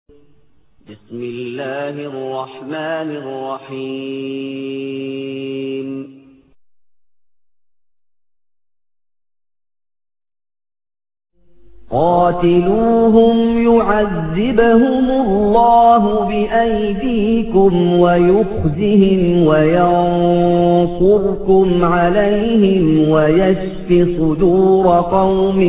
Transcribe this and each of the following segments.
بسم الله الرحمن الرحيم قاتلوهم يعذبهم الله بأيديكم ويخزهم وينصركم عليهم ويشف صدور قوم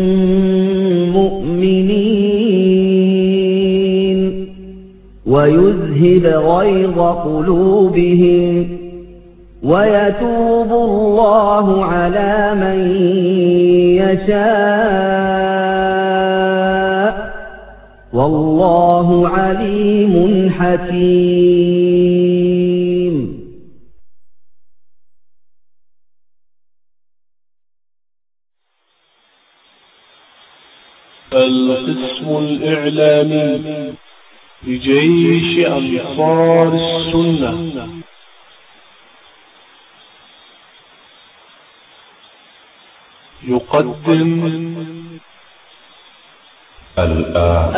مؤمنين ويذهب غيظ قلوبهم ويتوب الله على من يشاء والله عليم حكيم. القسم الإعلامي لجيش أنصار السنة يقدم الآن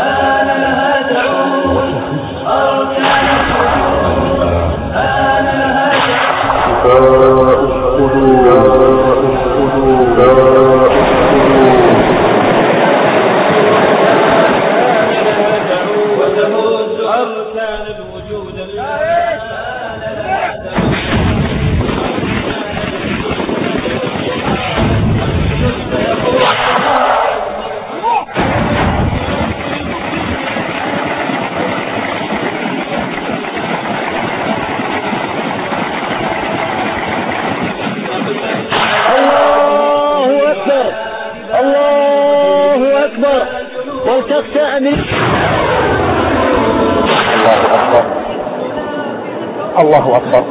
الله أكبر.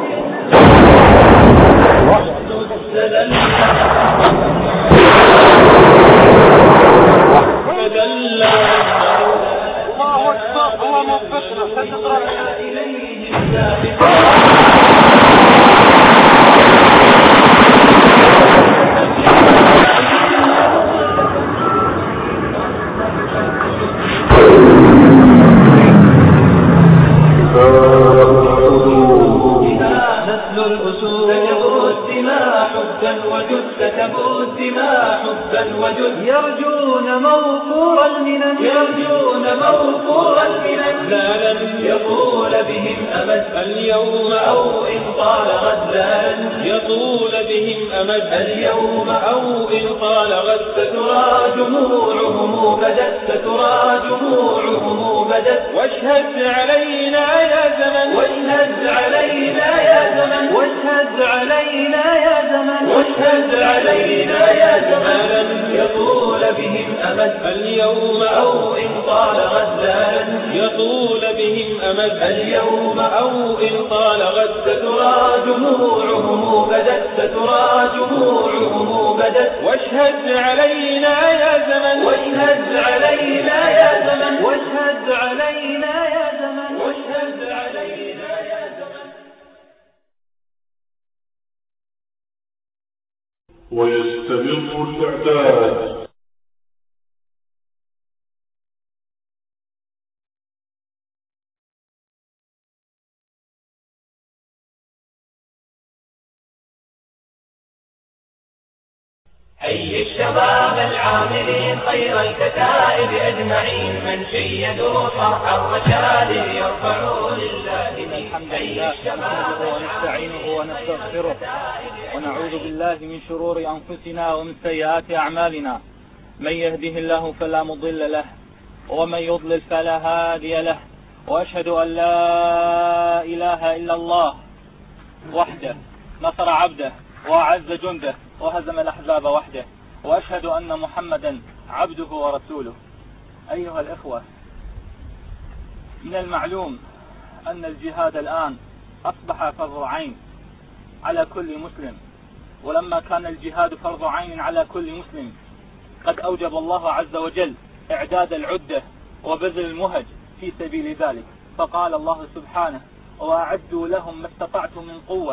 يرجون موفور المنن لا لن يطول بهم أمد اليوم أو إن طال غدا يطول بهم أمد اليوم أو إن طال غد سترى جموعهم بدت واشهد علينا يا زمن ما لن يطول بهم أمد اليوم أو إن طال غدا يطول بهم أمد اليوم أو إن طال غد سترى جموعهم بدت واشهد علينا يا زمن ويستمر الإعداد. حي الشباب العاملين خير الكتائب أجمعين من شيدوا صرح الرشاد يرفعوا لله الحمد لله نحمده ونستعينه ونستغفره ونعوذ بالله من شرور أنفسنا ومن سيئات أعمالنا. من يهده الله فلا مضل له ومن يضلل فلا هادي له، وأشهد أن لا إله إلا الله وحده نصر عبده وأعز جنده وهزم الأحزاب وحده، وأشهد أن محمدا عبده ورسوله. أيها الإخوة، من المعلوم أن الجهاد الآن أصبح فرض عين على كل مسلم، ولما كان الجهاد فرض عين على كل مسلم قد أوجب الله عز وجل إعداد العدة وبذل المهج في سبيل ذلك، فقال الله سبحانه: وأعدوا لهم ما استطعتم من قوة.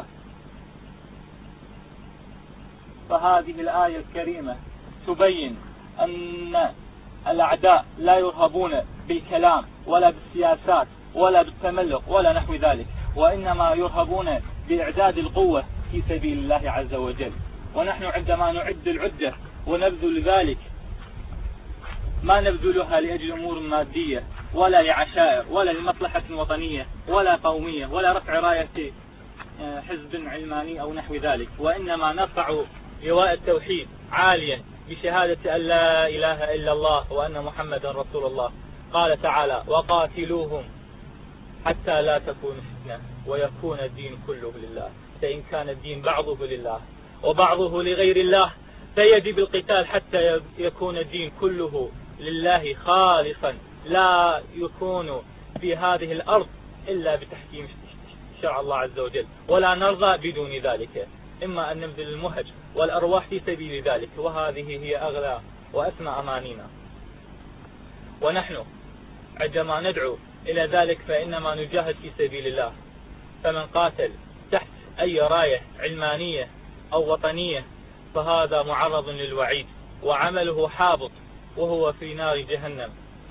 فهذه الآية الكريمة تبين أن الأعداء لا يرهبون بالكلام ولا بالسياسات ولا بالتملق ولا نحو ذلك، وإنما يرهبون بإعداد القوة في سبيل الله عز وجل. ونحن عندما نعد العدة ونبذل ذلك ما نبذلها لأجل أمور مادية ولا لعشائر ولا لمصلحة وطنية ولا قومية ولا رفع راية حزب علماني أو نحو ذلك، وإنما نرفع لواء التوحيد عاليا بشهادة أن لا إله إلا الله وأن محمدا رسول الله. قال تعالى: وقاتلوهم حتى لا تكون فتنة ويكون الدين كله لله، فإن كان الدين بعضه لله وبعضه لغير الله فيجب القتال حتى يكون الدين كله لله خالصا، لا يكون في هذه الأرض إلا بتحكيم شرع الله عز وجل، ولا نرضى بدون ذلك، إما أن نبذل المهج والأرواح في سبيل ذلك، وهذه هي أغلى وأسمى أمانينا. ونحن عندما ندعو إلى ذلك فإنما نجاهد في سبيل الله، فمن قاتل تحت أي راية علمانية أو وطنية فهذا معرض للوعيد وعمله حابط وهو في نار جهنم.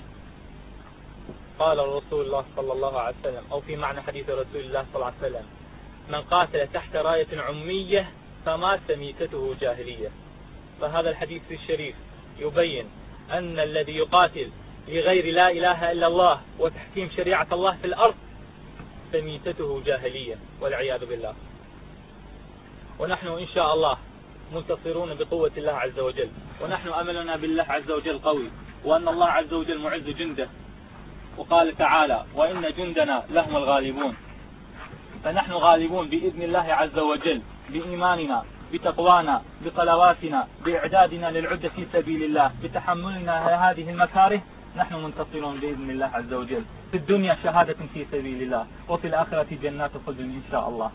قال رسول الله صلى الله عليه وسلم، أو في معنى حديث رسول الله صلى الله عليه وسلم: من قاتل تحت راية عمية فمات ميتته جاهلية. فهذا الحديث الشريف يبين أن الذي يقاتل لغير لا إله إلا الله وتحكيم شريعة الله في الأرض فميتته جاهلية والعياذ بالله. ونحن إن شاء الله منتصرون بقوة الله عز وجل، ونحن أملنا بالله عز وجل قوي، وأن الله عز وجل معز جنده، وقال تعالى: وإن جندنا لهم الغالبون. فنحن غالبون بإذن الله عز وجل بإيماننا، بتقوانا، بصلواتنا، بإعدادنا للعدة في سبيل الله، بتحملنا هذه المكاره. نحن منتصرون بإذن الله عز وجل، في الدنيا شهادة في سبيل الله، وفي الآخرة جنات خلد إن شاء الله.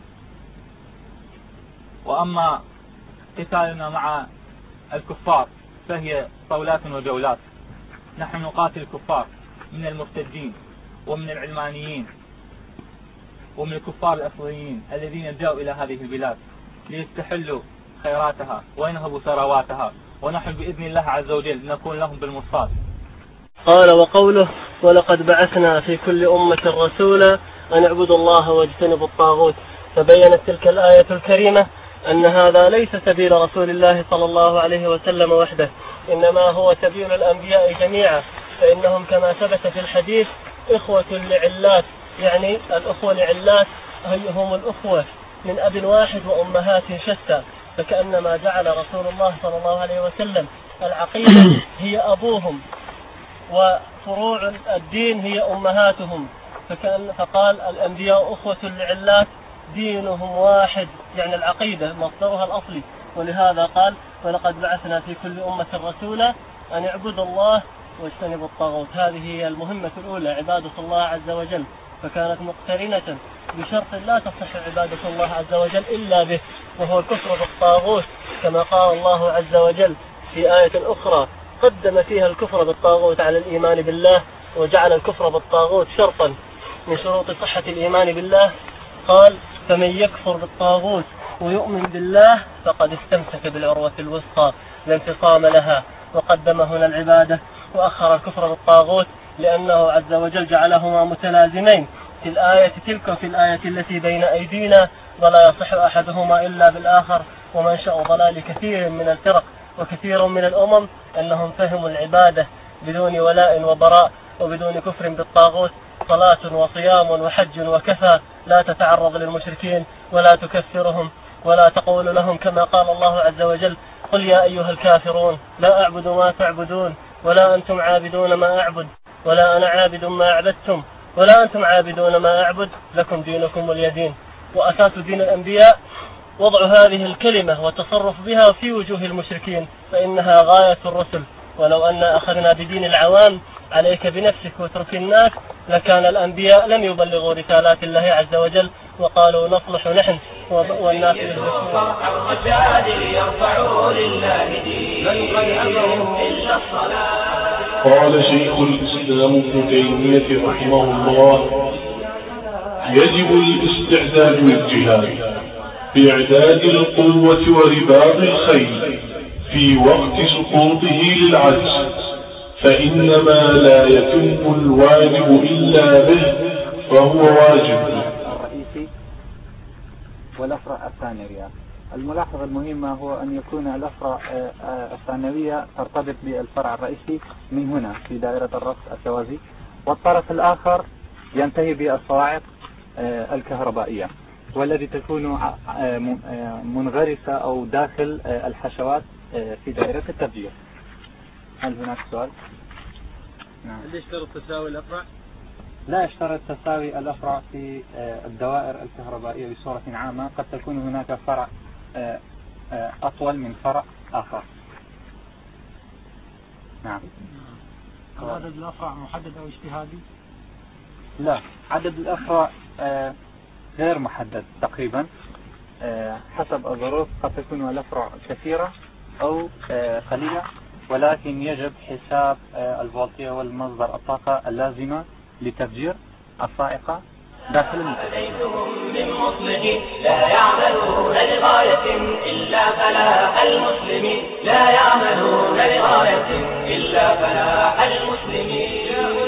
وأما قتالنا مع الكفار فهي صولات وجولات. نحن نقاتل الكفار من المرتدين ومن العلمانيين ومن الكفار الأصليين الذين جاءوا إلى هذه البلاد ليستحلوا خيراتها وينهبوا ثرواتها، ونحن بإذن الله عز وجل نكون لهم بالمرصاد. قال: وقوله: ولقد بعثنا في كل أمة رسولا أن اعبدوا الله واجتنبوا الطاغوت. فبينت تلك الآية الكريمة أن هذا ليس سبيل رسول الله صلى الله عليه وسلم وحده، إنما هو سبيل الأنبياء جميعا، فإنهم كما ثبت في الحديث إخوة لعلات، يعني الأخوة لعلات هم الأخوة من أب واحد وأمهات شتى، فكأنما جعل رسول الله صلى الله عليه وسلم العقيدة هي أبوهم وفروع الدين هي أمهاتهم، فقال الأنبياء أخوة لعلات دينهم واحد، يعني العقيدة مصدرها الأصلي. ولهذا قال: ولقد بعثنا في كل أمة رسولا أن اعبدوا الله واجتنبوا الطاغوت. هذه هي المهمة الأولى، عبادة الله عز وجل، فكانت مقترنة بشرط لا تصح عبادة الله عز وجل إلا به، وهو الكفر بالطاغوت، كما قال الله عز وجل في آية أخرى قدم فيها الكفر بالطاغوت على الإيمان بالله، وجعل الكفر بالطاغوت شرطا من شروط صحة الإيمان بالله. قال: فمن يكفر بالطاغوت ويؤمن بالله فقد استمسك بالعروة الوثقى لا انفصام لها. وقدم هنا العبادة وأخر الكفر بالطاغوت لأنه عز وجل جعلهما متلازمين في الآية تلك وفي الآية التي بين أيدينا، ولا يصح أحدهما إلا بالآخر. ومنشأ ضلال كثير من الفرق وكثير من الأمم أنهم فهموا العبادة بدون ولاء وبراء وبدون كفر بالطاغوت، صلاة وصيام وحج وكفى، لا تتعرض للمشركين ولا تكفرهم ولا تقول لهم كما قال الله عز وجل: قل يا أيها الكافرون لا أعبد ما تعبدون ولا أنتم عابدون ما أعبد ولا أنا عابد ما عبدتم ولا أنتم عابدون ما أعبد لكم دينكم ولي دين. وأساس دين الأنبياء وضع هذه الكلمة والتصرف بها في وجوه المشركين، فإنها غاية الرسل. ولو أن أخذنا بدين العوام عليك بنفسك وترك الناس لكان الأنبياء لم يبلغوا رسالات الله عز وجل، وقالوا نصلح نحن والناس قال شيخ الإسلام ابن تيمية رحمه الله: يجب الاستعداد للجهاد بإعداد القوة ورباط الخيل في وقت سقوطه للعجز، فإنما لا يتم الواجب إلا به فهو واجب. الرئيسي والأفرع الثانوية. الملاحظة المهمة هو أن يكون الأفرع الثانوية ترتبط بالفرع الرئيسي من هنا في دائرة الرأس الشوازي، والطرف الآخر ينتهي بالصواعق الكهربائية والذي تكون منغرسة أو داخل الحشوات في دائرة التفجير. هل هناك سؤال؟ نعم. هل يشترط تساوي الأفرع؟ لا يشترط تساوي الأفرع في الدوائر الكهربائية بصورة عامة. قد تكون هناك فرع أطول من فرع آخر. نعم. عدد الأفرع محدد أو اجتهادي؟ لا، عدد الأفرع غير محدد تقريبا حسب الظروف. قد تكون الأفرع كثيرة أو قليلة، ولكن يجب حساب الفولتية والمصدر الطاقة اللازمة لتفجير الصاعقة داخل المنطقة. ليسهم من مصلحين لا يعملون لغاية إلا فلاح المسلمين، لا يعملون لغاية إلا فلاح المسلمين.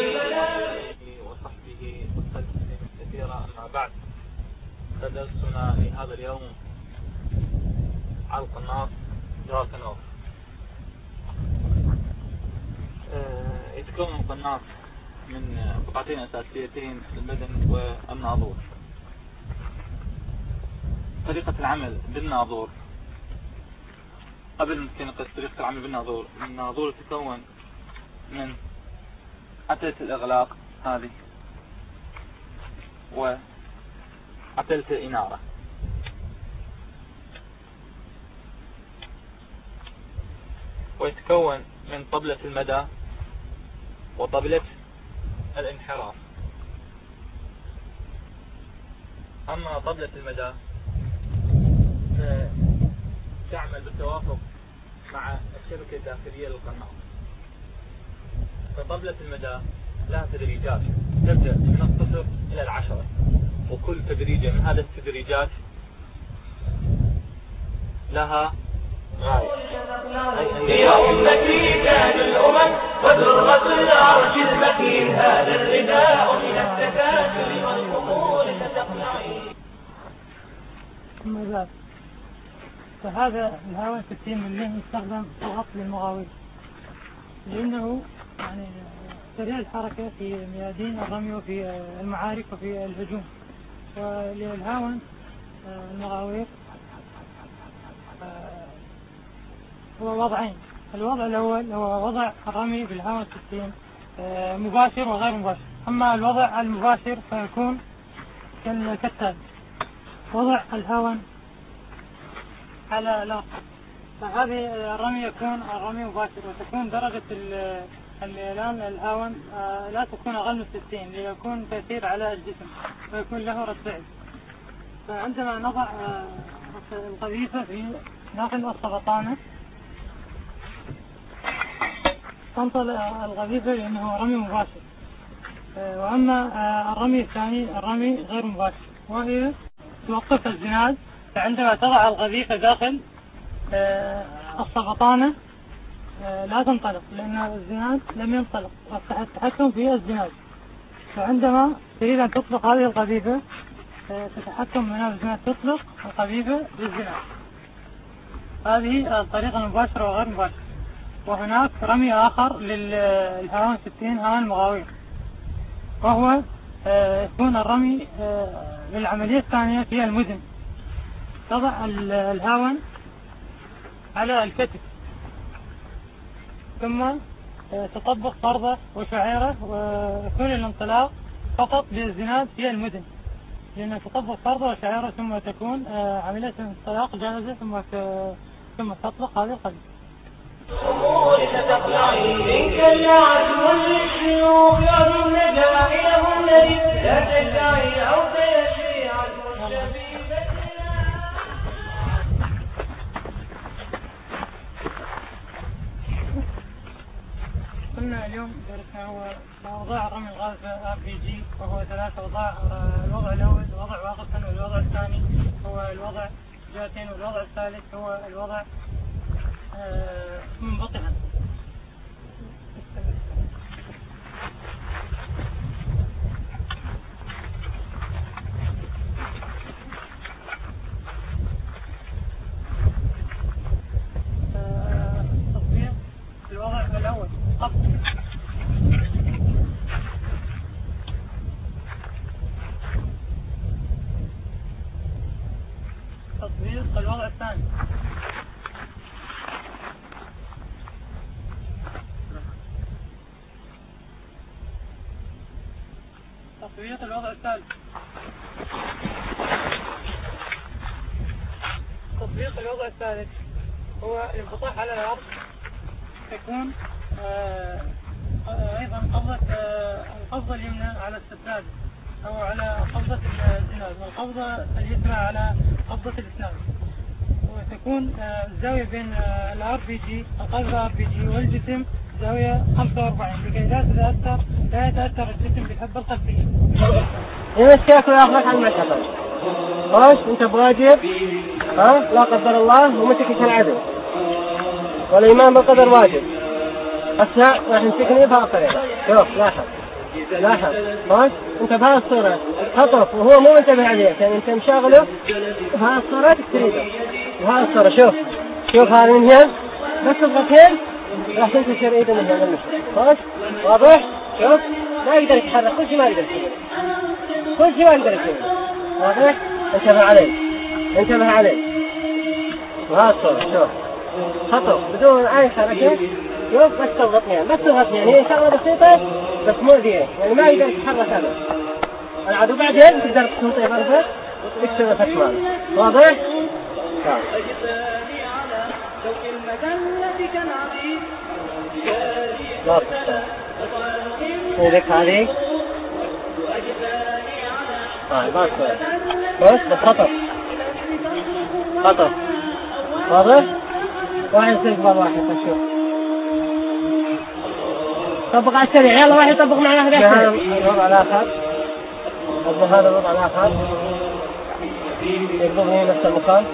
وصحبه والسلام كثيرا. أما بعد، درسنا في هذا اليوم على القناص دراكنوف. يتكون القناص من قطعتين أساسيتين، المدن والناظور. طريقة العمل بالناظور، قبل ما نقص طريقة العمل بالناظور، الناظور يتكون من عتلة الإغلاق هذه وعتلة الإنارة. ويتكون من طبلة المدى وطبلة الانحراف. أما طبلة المدى تعمل بالتوافق مع الشبكة الداخلية للقناص. فطبلة المدى لها تدريجات تبدأ من 0 إلى 10، وكل تدريجة من هذه التدريجات لها يا أمتي تاج الأمم وذرة العرش المكين، هذا الرداء من التكاثر والقبول ستقنعين. أما بعد، فهذا الهواء 60 ملم يستخدم فقط للمغاوير، لأنه يعني سريع الحركة في ميادين الرمي وفي المعارك وفي الهجوم. وللهاون المغاوير هو وضعين. الوضع الأول هو وضع الرمي بالهاون 60 مباشر وغير مباشر. أما الوضع المباشر فيكون كالتالي: وضع الهاون على الأرض، فهذه الرمي يكون الرمي مباشر، وتكون درجة الميلان الهاون لا تكون أقل من 60 ليكون تأثير على الجسم ويكون له رد فعل. فعندما نضع القذيفة في داخل السبطانة تنطلق القذيفة لأنه رمي مباشر. وأما الرمي الثاني الرمي غير مباشر، وهي توقف الزناد. فعندما تضع القذيفة داخل السبطانة لا تنطلق لأن الزناد لم ينطلق، التحكم في الزناد. فعندما تريد أن تطلق هذه القذيفة تتحكم من الزناد، تطلق القذيفة بالزناد. هذه الطريقة المباشرة وغير مباشرة. وهناك رمي آخر للهاون 60 هاون المغاوير، وهو يكون الرمي للعملية الثانية في المدن. تضع الهاون على الكتف، ثم تطبق فرضة وشعيرة، ويكون الانطلاق فقط بالزناد في المدن، لأن تطبق فرضة وشعيرة ثم تكون عملية الانطلاق جاهزة ثم تطلق هذه القذيفة. أمور ستقلعين منك العدو للشيوخ يعظم نجاح له الذي لا تدعي أو تيشري عدو الشبيب. قلنا اليوم درسنا هو أوضاع الرمي الغاز RPG، وهو 3 أوضاع. الوضع الأول وضع واقفا، والوضع الثاني هو الوضع جاتين، والوضع الثالث هو الوضع منبطحا. الثاني. تطبيق الوضع الثالث. تطبيق الوضع الثالث هو الانبطاح على الأرض، تكون أيضا القبضة اليمنى على السداد أو على قبضة الزناد، والقبضة اليسرى على قبضة الإسناد، وتكون الزاوية بين الRPG القبضة RPG والجسم زاوية 45 لكي لا يتأثر الجسم بالحبة الخلفية. يمشيك ويأخذك عن المعتقد. خلاص أنت بواجب لا قدر الله ومسكك العدو، والإيمان بالقدر واجب. أثناء راح نسكني بها الطريقة. شوف لاحظ خلاص أنت بها الصورة خطف وهو مو منتبه عليك، يعني أنت مشاغله بها الصورة تكتريده بها الصورة. شوف هذا من هنا بس الضغطين راح تنتشر إيده من هنا المشي. خلاص واضح؟ شوف ما يقدر يتحرك، كل شيء ما يقدر يسوي، واضح؟ انتبه عليه وها الصورة. شوف خطف بدون أي حركة. شوف بس تضغطني هي شغلة بسيطة بس مؤذية، يعني ما يقدر يتحرك هذا العدو. بعدين تقدر تنطي ضربة وتكسر فتمان. واضح؟ لك هذه بس خطر واضح؟ واحد سيقبل واحد تشوف طبق على السريع. يلا واحد يطبق معنا هذا الوضع الآخر. هذا الوضع الآخر يقبضني نفس المكان.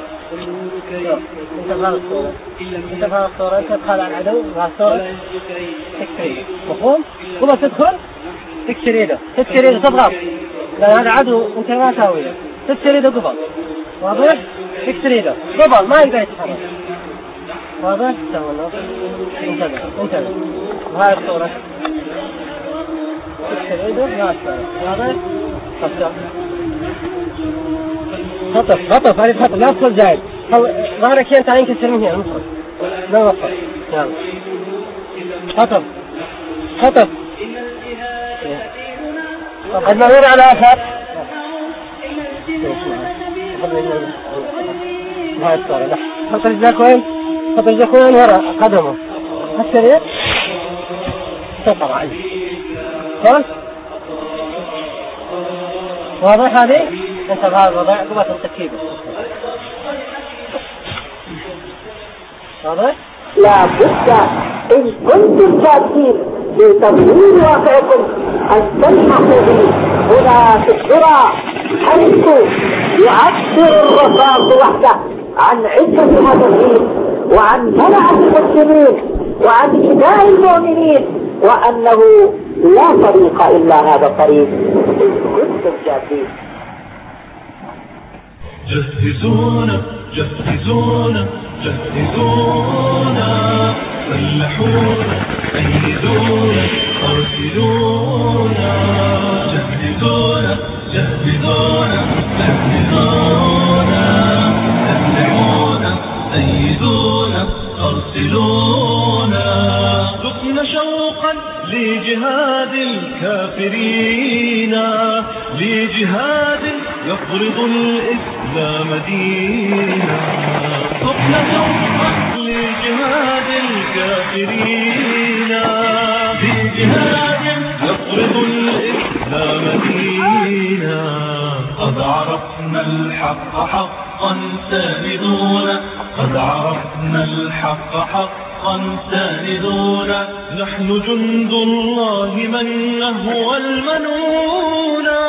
انت بهذا الصورة انت تدخل على العدو بهذا الصورة تكسر. مفهوم؟ قبل تدخل تكسر يده تضغط، لأن هذا عدو انت ما تاويه. تكسر يده قبل. واضح؟ تكسر يده قبل ما يقدر يتحرك. واضح؟ انتبه بهذه الصورة تكسر يده بهذه الصورة. واضح؟ خطف هذه خطف لا تدخل زايد. ظهرك انت ينكسر من هنا لا وقف. يلا خطف المرور على آخر. هاي الصورة لا حط رجلك وين وراء قدمه السريع تطلع عنه. خلاص واضح هذه؟ انت بهذا الوضع قبل تركيبه. واضح؟ لا بد إن كنتم صادقين لتغيير واقعكم أن تلمحوا به هنا في الذرة، حيث يعبر الرصاص وحده عن عزة هذا الدين وعن منعة المسلمين وعن إبداع المؤمنين، وأنه لا طريق إلا هذا الطريق إن كنتم صادقين. جهزونا سلحونا أيدونا أرسلونا. جهزونا سلحونا أيدونا أرسلونا. ذقنا شوقا لجهاد الكافرين، لجهاد يفرض الإسلام دينا. ذقنا شوقا لجهاد الكافرين، لجهاد يفرض الإسلام دينا. قد عرفنا الحق حقا ساندونا، قد عرفنا الحق حقا ساندونا. نحن جند الله من نهوى المنونا.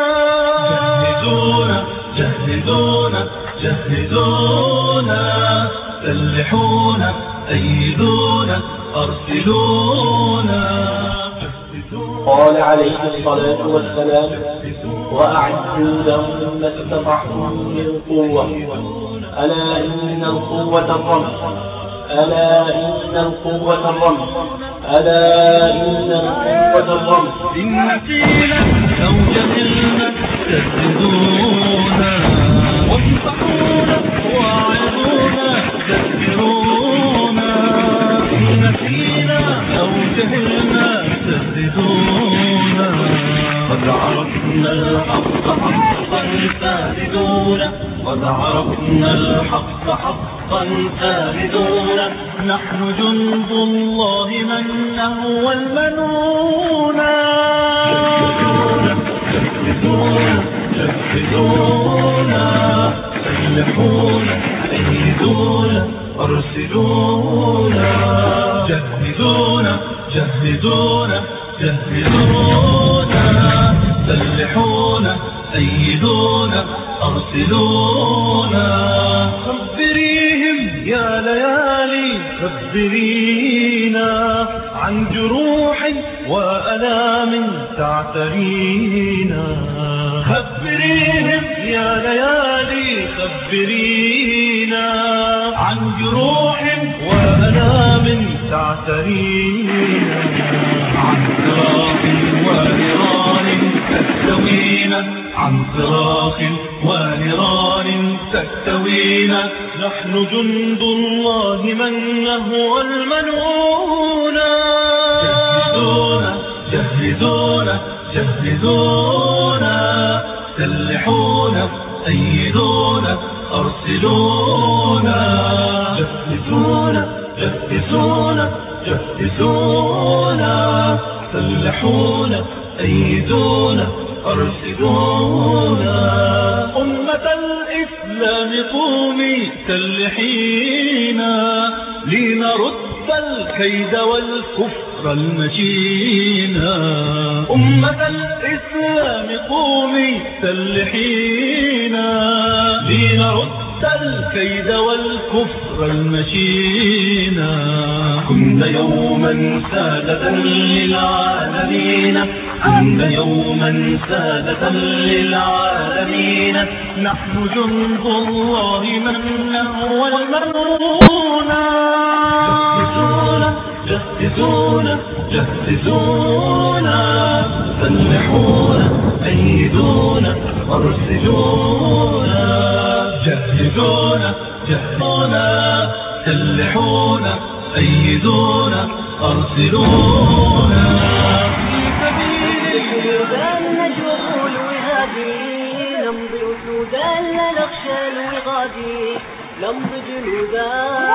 جهزونا سلحونا أيدونا أرسلونا. قال عليه الصلاة والسلام: وأعدوا لهم ما استطعتم من قوة. ألا إن القوة الرمي، ألا إن القوة الرمي، ألا إن القوة الرمي. إن قيل أو جهلنا تهددونا. وانصحونا واعظونا ذكرونا إن نسينا أو جهلنا سددونا قد عرفنا الحق حقا ساددونا قد عرفنا الحق حقا ساددونا نحن جند الله من هو المنونا جهزونا جهزونا سلحونا أيدونا أرسلونا جهزونا جهزونا جهزونا سلحونا أيدونا أرسلونا خبريهم يا ليالي خبرينا عن جروح وألام تعترينا خبريهم يا ليالي خبرينا عن جروح وألام تعترينا عن صراخ ونيران تكتوينا عن صراخ ونيران تكتوينا نحن جند الله من هو المنونا جهزونا جهزونا سلحونا أيدونا أرسلونا جهزونا جهزونا جهزونا سلحونا أيدونا أرسلونا أمة الإسلام قومي سلحينا لنرد الكيد والكفر المشينا أمة الإسلام قومي سلحينا لنرد الكيد والكفر المشينا كنا يوما سادة للعالمين كنا يوما سادة للعالمين نحن جند الله من هو المنونا جهزونا جهزونا سلحونا أيدونا أرسلونا جهزونا جهزونا سلحونا أيدونا أرسلونا في سبيل الهدى نجوى الوهادي نمضي أسودا لا نخشى الوغادي نمضي جنودا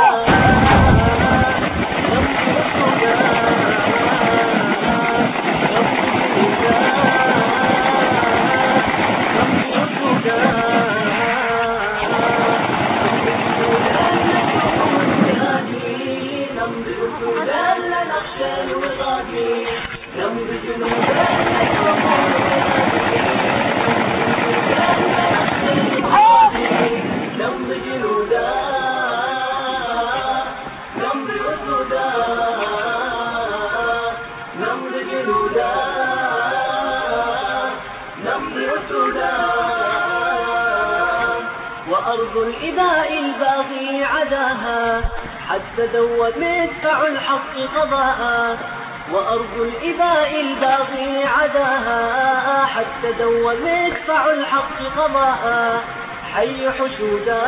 وأرض الإباء الباغي عداها حتى دوت مدفع الحق قضاءها وأرض الإباء الباغي عداها حتى دوت مدفع الحق قضاءها حي حشودا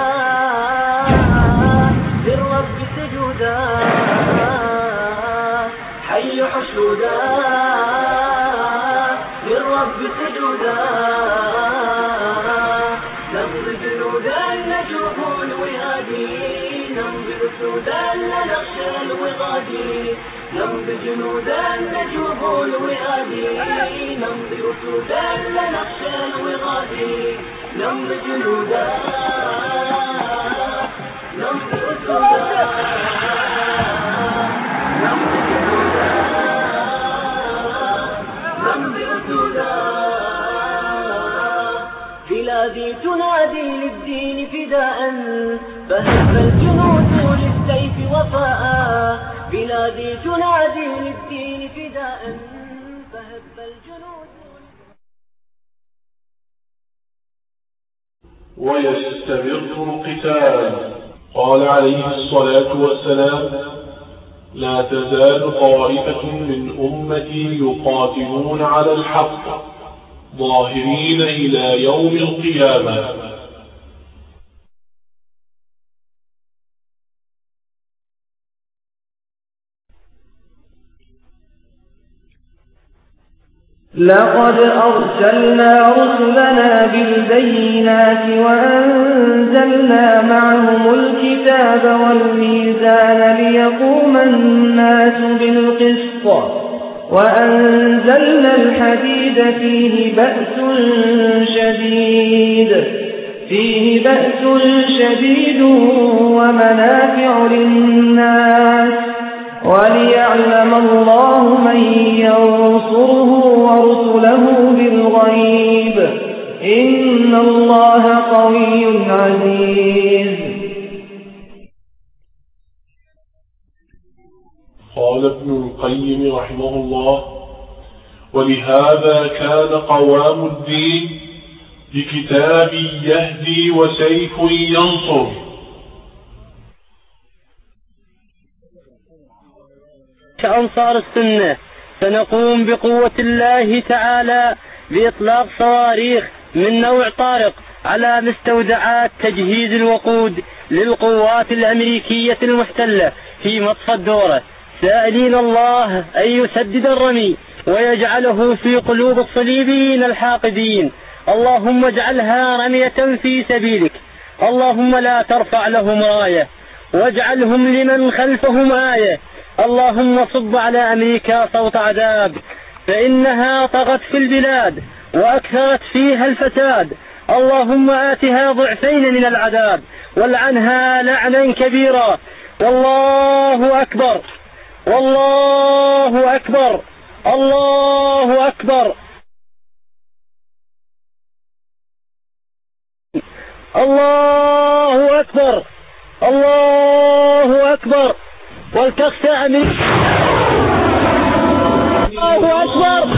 للرب سجودا حي حشودا للرب سجودا نمضي جنودا نجوح الوهادي نمضي أسودا لا نخشى الوغادي نمضي جنودا نجوح الوهادي نمضي أسودا لا نخشى الوغادي نمضي جنودا نمضي أسودا نمضي جنودا نمضي أسودا بلادي تنادي للدين فداء فهب الجنود للسيف وفاء بلادي تنادي للدين فداء فهب الجنود ويستمر القتال. قال عليه الصلاة والسلام: لا تزال طائفة من أمتي يقاتلون على الحق ظاهرين إلى يوم القيامة. لقد أرسلنا رسلنا بالبينات وأنزلنا معهم الكتاب والميزان ليقوم الناس بالقسط وأنزلنا الحديد فيه بأس شديد ومنافع للناس وليعلم الله من ينصره ورسله بالغيب إن الله قوي عزيز. قال ابن القيم رحمه الله: ولهذا كان قوام الدين بكتاب يهدي وسيف ينصر. كأنصار السنة سنقوم بقوة الله تعالى بإطلاق صواريخ من نوع طارق على مستودعات تجهيز الوقود للقوات الأمريكية المحتلة في مطفى الدورة، سائلين الله أن يسدد الرمي ويجعله في قلوب الصليبيين الحاقدين. اللهم اجعلها رمية في سبيلك، اللهم لا ترفع لهم راية واجعلهم لمن خلفهم آية. اللهم صب على أمريكا صوت عذاب، فإنها طغت في البلاد وأكثرت فيها الفساد. اللهم آتها ضعفين من العذاب والعنها لعنا كبيرا. والله أكبر، والله أكبر، الله أكبر، الله أكبر، الله أكبر. ولتخشى أمريكا. الله أكبر.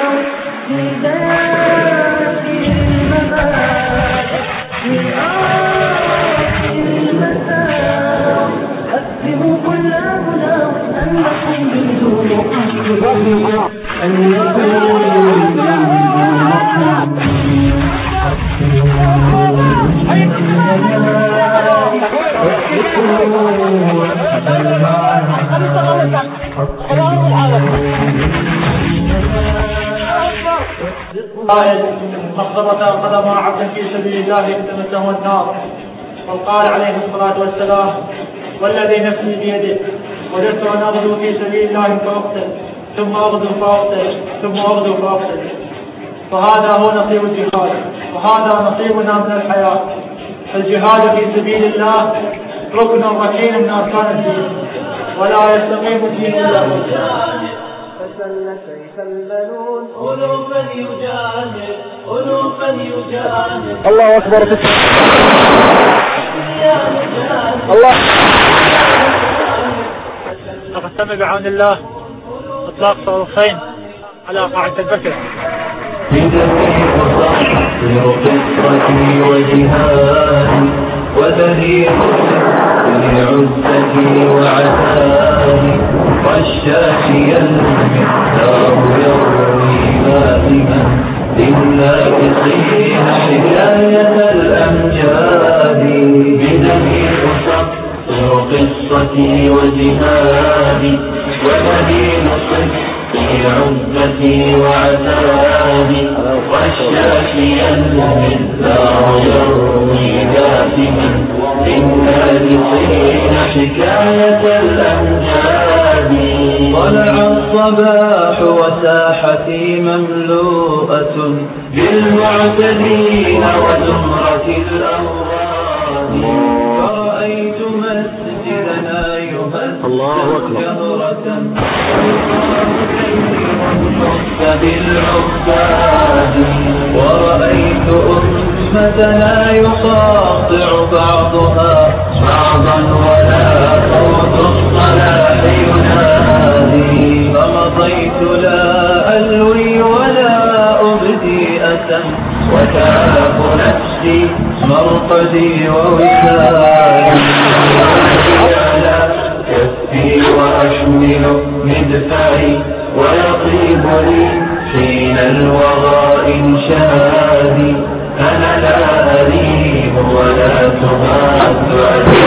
We are أن يكون قدم عبدا في سبيل الله يلتمسه النار. وقال عليه الصلاة والسلام: والذي نفسي بيده وجدت أن أغدو في سبيل الله فأقتل ثم أغدو فأقتل ثم أغدو فأقتل. فهذا هو نصيب الجهاد، وهذا نصيبنا من الحياة. فالجهاد في سبيل الله ركن ركين من أركان الدين، ولا يستقيم الدين إلا بالجهاد. فسل سيف البنون ألوفا يجاهد ألوفا يجاهد. الله أكبر. الله. لقد تم بعون الله إطلاق صاروخين على قاعدة البكر. قصتي وجهادي وذريع لعزتي وعتادي والشاشي المحتار يروي باسما للناكسين حكاية الأمجاد. بدمي أسطر قصتي وجهادي وذريع في عزتي وعتادي والشافي المثار يروي باسما للناكسين حكاية الأمجاد. طلع الصباح وساحتي مملوءة بالمعتدين وزمرة الأوراد. فرأيت مسجدنا يهز جهرة بالعباد. ورأيت أمتنا يقاطع بعضها بعضا ولا صوت الصلاح ينادي. فمضيت لا ألوي ولا أبدي أسا وتعب نفسي مرقدي ووسادي. على كفي وأشمل مدفعي ويطيب لي حين الوغى إنشادي. أنا لا أريب ولا تغاد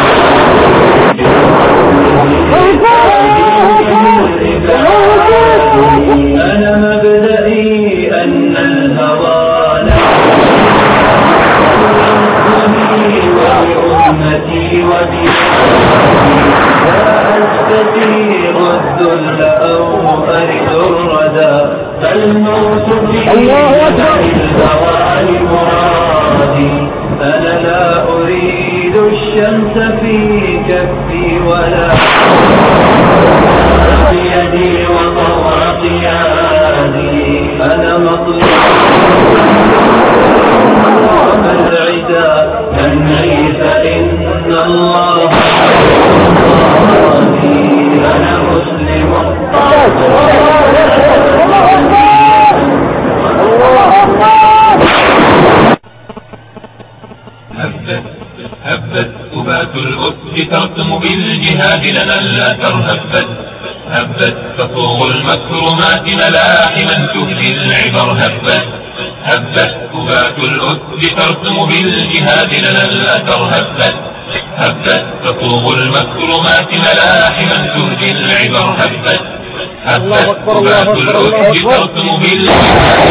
أنا مبدئي أن الهوى لا ينقذني وبأمتي وبأمتي. لا أستطيع الذل أو أرد الردى فالموت في الهوى مرادي. أنا لا أريد الشمس في كفي ولا بيدي وطوع قيادي. أنا مطلوب العدا منعي فإن الله أنا مسلم. هبت أبات الأسد ترسم بالجهاد لنا الأثر. هبت تفوق المكرمات ملاحما تهدي العبر. هبت أبات الأسد ترسم بالجهاد لنا الأثر. هبت تفوق المكرمات ملاحما تهدي العبر. هبت أبات الأسد ترسم بالجهاد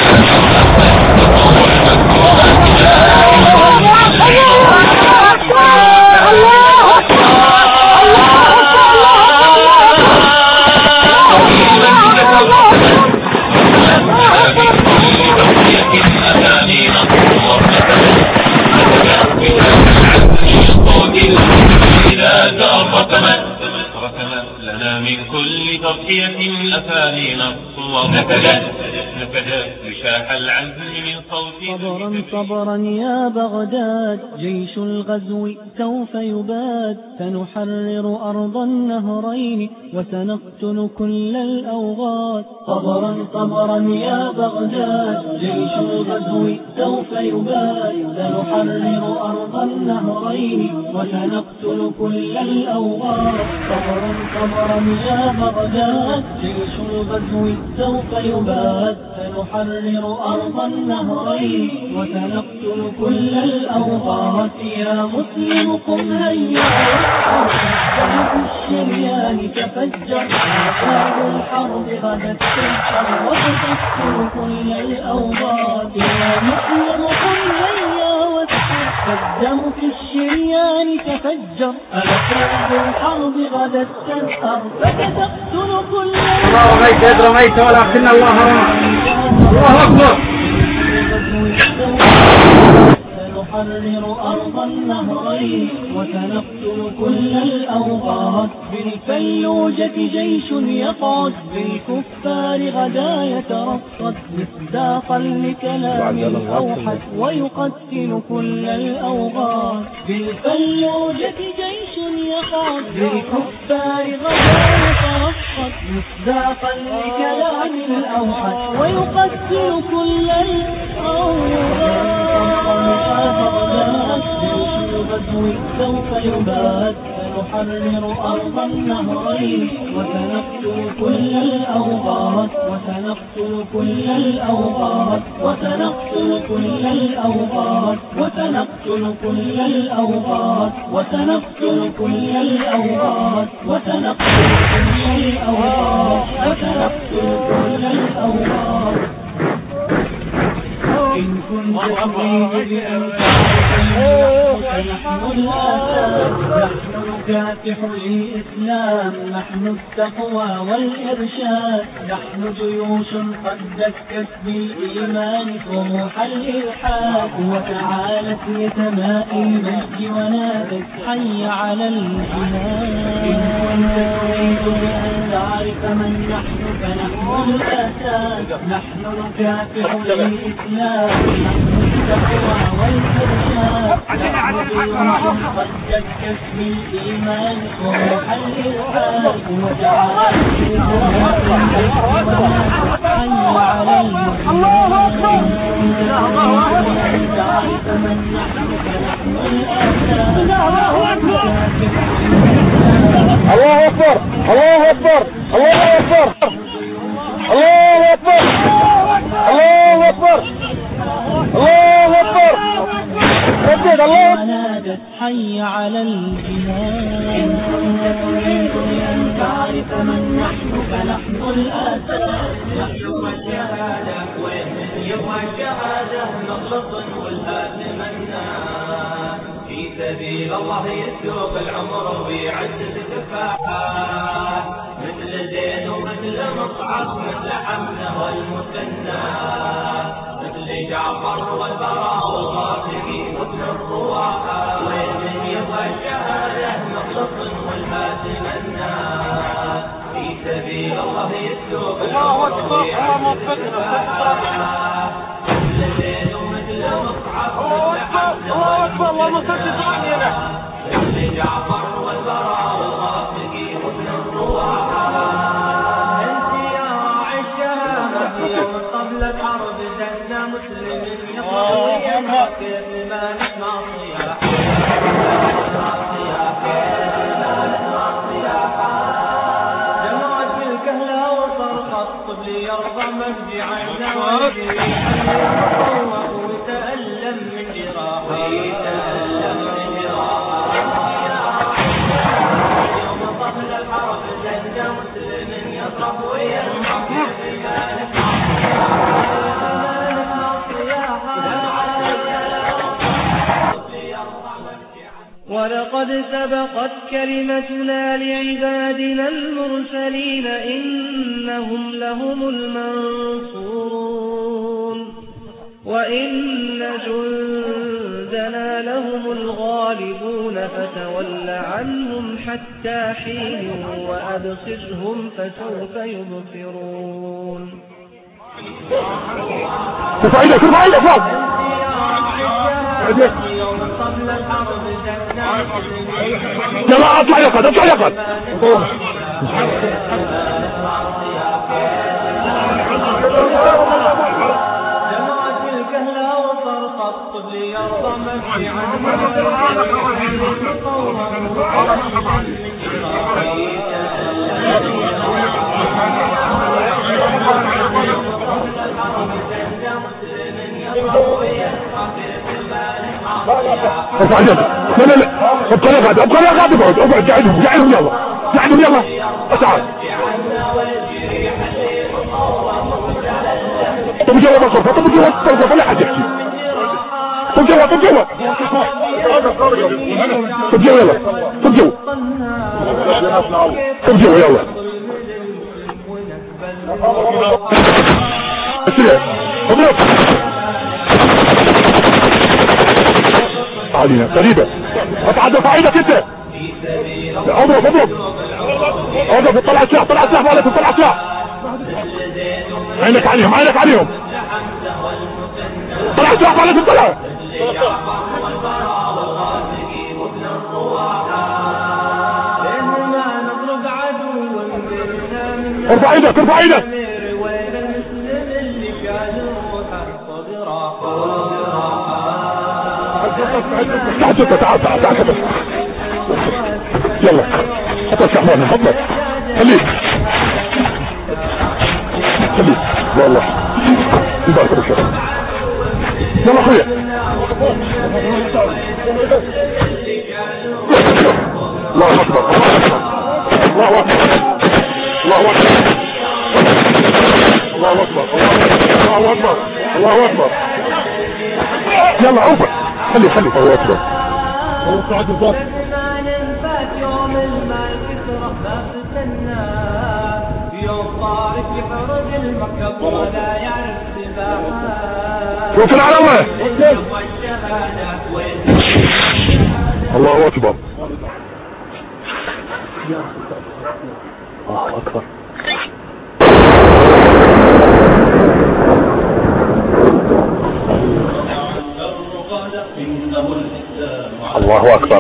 تفوق المكرمات ملاحما تهدي العبر. لنا من كل تضحية أفانينا الصور. نفدت وكفاح العزم من صوت صبرا صبرا يا بغداد، جيش الغزو سوف يباد، سنحرر أرض النهرين وسنقتل كل الأوغاد. صبرا صبرا يا بغداد، جيش الغزو سوف يباد، سنحرر أرض النهرين وسنقتل كل الأوغاد. صبرا صبرا يا بغداد، جيش الغزو سوف يباد، سنحرر أرض النهرين وسنقتل كل الأوغاد. يا مسلم قم هيا في الشريان تفجر، عقاب الحرب غدت تنحر وتكسر كل الأوغاد. يا مسلم قم هيا فالدم في الشريان تفجر، عقاب الحرب غدت تنحر فتقتل كل الأوغاد. الله رميت ولكن الله رمى. الله أكبر. سنحرر أرض النهرين وسنقتل كل الأوغاد. بالفلوجة جيش يقعد، بالكفار غدا يترصد، مصداقا لكلام الأوحد ويقتل كل الأوغاد. بالفلوجة جيش يقعد، بالكفار غدا يترصد، مصداقا لكلام الأوحد ويقتل كل الأوغاد. جيش الغزو سوف يباد، سنحرر أرض النهرين وسنقتل كل الأوغاد. وسنقتل كل الأوغاد. وسنقتل كل الأوغاد. وسنقتل كل الأوغاد. وسنقتل كل الأوغاد. وسنقتل كل الأوغاد. وسنقتل كل الأوغاد. إن كنت تريد بأن فنحن الآثار، نحن نكافح للإسلام، نحن التقوى والإرشاد، نحن جيوش قد دكت بالإيمان طموح الإلحاد، وتعالت يتماء المجد ونادت حي على الجهاد. إن كنت تريد بأن تعرف من نحن فنحن الآثار، نحن نكافح للإسلام، نحن التقوى والإرشاد، نحن جيوش قد دكت بالإيمان طموح الإلحاد، وتعالت يتماء المجد ونادت حي على الجهاد. الله أكبر. تعرف من نحن فنحن الآثار. الله أكبر. الله أكبر. الله أكبر. الله أكبر. الله أكبر. الله أكبر. الله أكبر. ردد الله. نادت حي على الجهاد. إن كنت تريد أن تعرف من نحن فنحن الآثار، نحن والشهادة ويبغى الشهادة نخلص والهاد منا في سبيل الله يسوق العمر ويعزز كفاحه، مثل زيد ومثل مصعب مثل حمزة والمثنى، مثل جعفر والبراء والغافقي وابن الرواحة، ومن يبغى الشهادة نخلص والهاد منا في سبيل الله يسوق العمر ويعزز كفاحه، مثل زيد ومثل مصعب مثل حمزة والمثنى، مثل جعفر والبراء والغافقي وابن الرواحة. انت يا راعي الشهامة يوم قبل الحرب زدنا مسلم يطلع كيف ما نسمع صياح، جمعت بالكهلا وصرخت طفل يرضى مجدي عنا ويتألم من جراحه، ويتألم من جراحه. يوم قبل الحرب زد مسلم يطرح ويلمع كيف ما ولقد سبقت كلمتنا لعبادنا المرسلين إنهم لهم المنصورون وإن جندنا لهم الغالبون فتول عنهم حتى حين وأبصرهم فسوف يبصرون ارفع ايدك ارفع ايدك فوق. يلا اطلع يقعد اطلع يقعد. ارفع يدك. لا لا لا ابقى يا قاعد ابقى يا قاعد اقعد اقعد قاعدهم يلا قاعدهم يلا تعال. طب جوا بصرفة طب جوا بصرفة ولا حد يحكي. طب جوا طب جوا طب جوا يلا طب جوا طب جوا يلا اسرع اضرب علينا قريبة اتعدى فعيدك انت اضرب اضرب اضرب طلع السلاح طلع السلاح مالك طلع السلاح عينك عليهم عينك عليهم طلع السلاح مالك طلع ارفع ايدك ارفع ايدك تعال تعال تعال تعال يلا حط الشحمان حط خليك خليك والله يبارك بالشيخ يلا اخويا الله اكبر الله اكبر الله اكبر الله اكبر الله اكبر الله اكبر يلا اوفر خلي الله اكبر هو قاعد الضغط يوم المال كسره باب السنة يوم طارق يحرج المكتب ولا يعرف سباحة شوف العلامة الله اكبر الله اكبر الله اكبر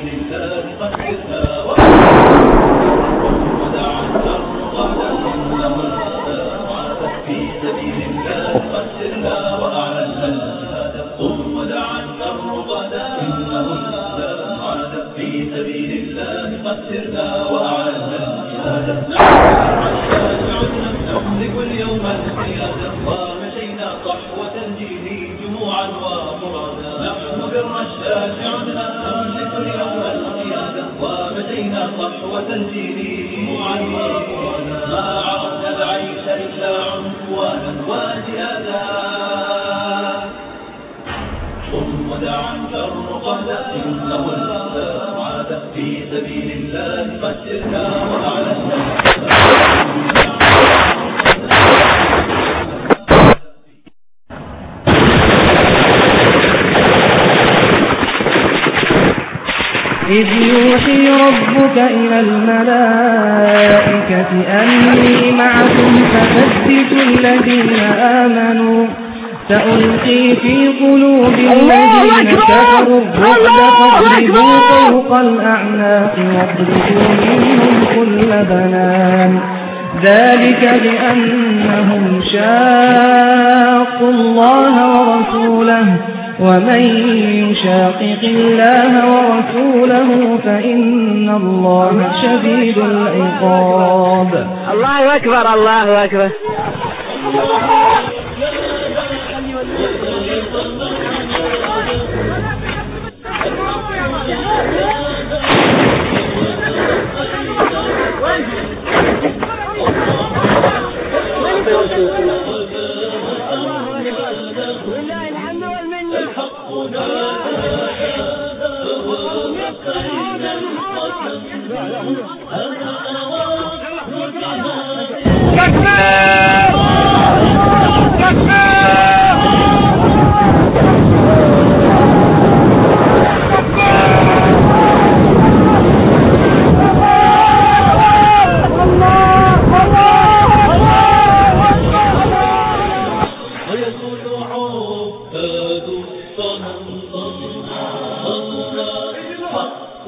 إذ يوحي ربك إلى الملائكة أني معكم فثبتوا الذين آمنوا سألقي في قلوب الذين كفروا الرعب فاضربوا فوق الأعناق واضربوا منهم كل بنان ذلك بأنهم شاقوا الله ورسوله ومن يشاقق الله ورسوله فإن الله شديد العقاب. الله أكبر الله أكبر.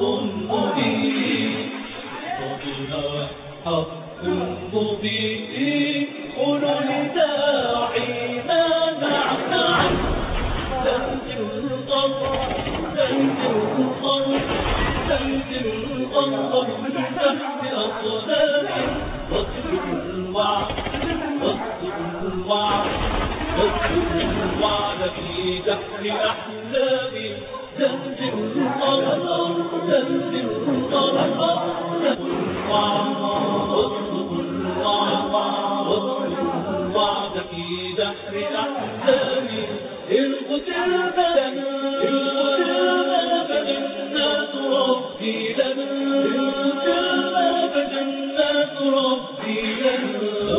مبين صوتنا حق مبين قولوا لداعينا نعم زمزم القمر زمزم القمر زمزم القمر من تحت أقدامي واصدق الوعد واصدق الوعد واصدق الوعد في دحر أحلامي زمزم القمر زمزم القمر واصدق الوعد واصدق الوعد في دحر أحلامي إن قتل بدن فجنات ربي لنا إن قتل فجنات ربي لنا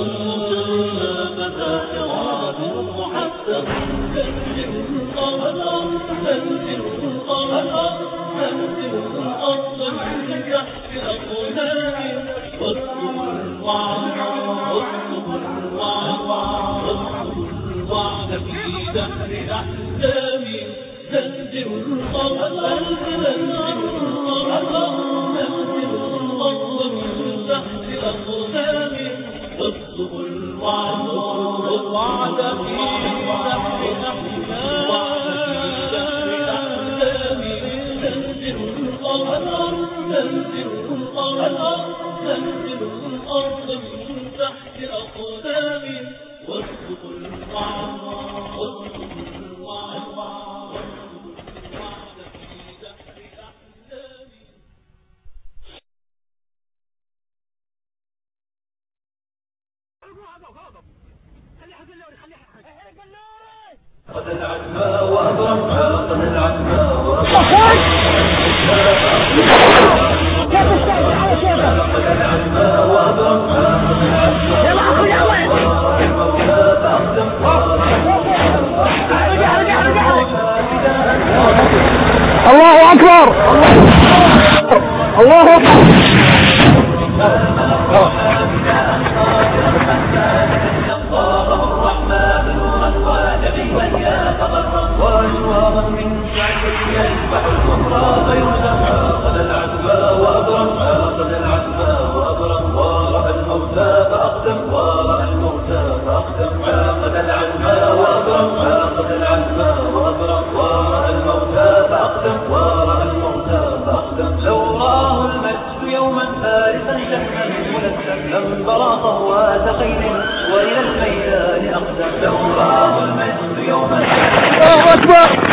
فتاة محسن زمزم القمر زمزم القمر زمزم الأرض من تحت أقدامي واصدق الوعد واصدق الوعد واصدق الوعد في دحر أحلامي زمزم القمر زمزم القمر زمزم الأرض من تحت أقدامي واصدق الوعد والوعد في دحر أحلامي زمزم القمر زمزم القمر زمزم الأرض من تحت أقدامي واصدق الوعد واصدق الوعد واصدق الوعد في دحر أحلامي. قد العتبى وأضرمها قد العتبى كيف تستعد على شيخك؟ قد العتبى وأضرمها قد العتبى يلا أخذ الأول الله أكبر الله أكبر وأنوارا من سعده يذبح الكفر فيرزقها قد العتبى وأضرمها قد العتبى وأضرم ورأى الموتى فأقدم ورأى الموتى فأقدم قد العتبى وأضرمها قد العتبى وأضرم ورأى الموتى فأقدم ورأى الموتى فأقدم لو راه المجد يوما فارسا شحنا ملثا لانبرى صهوات خيل وإلى الميدان أقدم لو راه المجد يوما الله أكبر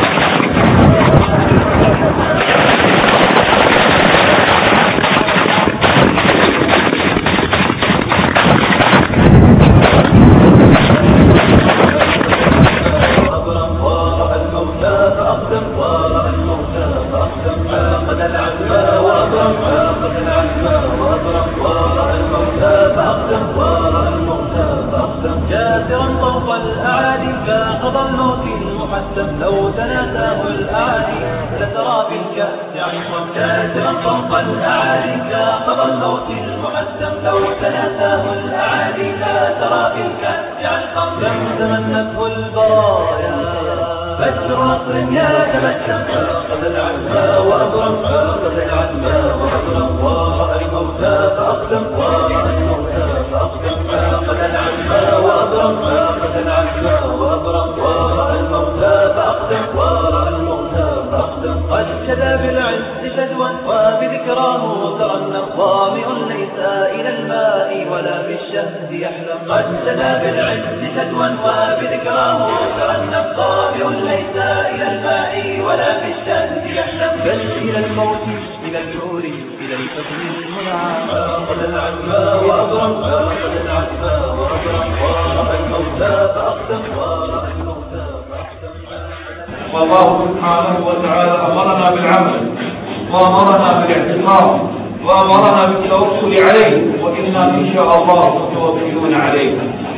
لو تناساه الأعالي لترى في الكأس عصا كاسرا فوق الأعالي كاقضى الموت المحسن لو تناساه الأعالي لا ترى في الكأس عصا لم تمنته البرايا فجر نصر يتبسم قد العتبى وأضرم قد العتبى وأضرم ورأى الموتى فأقدم ورأى الموتى فأقدم قد العتبى وأضرم قد العتبى وأضرم ورأى الموتى فأقدم ورأى الموتى فأقدم قد شدا بالعز شدوا وبذكراه ترنم ظامئ ليس إلى الماء ولا بالشهد يحلم قد شدا بالعز شدوا وبذكراه ترنم ظامئ ليس إلى الماء ولا بالشهد يحلم بل إلى الموت إلى النور إلى الفضل المنعم قد العتبى وأضرم قد العتبى وأضرم ورأى الموتى فأقدم ورأى الموتى فأقدم والله سبحانه وتعالى أمرنا بالعمل وأمرنا بالاعتصام وأمرنا بالتوكل عليه وإنا إن شاء الله متوكلون عليه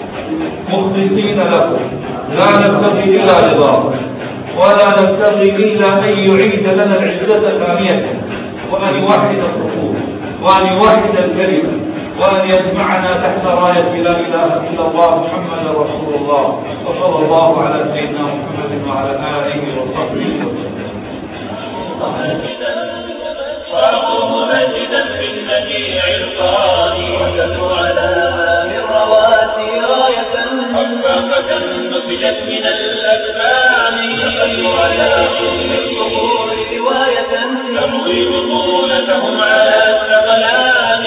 مخلصين له لا نبتغي إلا رضاه ولا نبتغي إلا أن يعيد لنا العزة ثانية وأن يوحد الصفوف وأن يوحد الكلمة وأن يجمعنا تحت راية لا إله إلا الله محمد رسول الله وصلى الله على سيدنا محمد وعلى آله وصحبه وسلم. نجيع القاني وتدعو على من رواتي راية خفافة نسجت من الأكفان وتدعو على من الظهور رواية تروي بطولتهم على الثقلان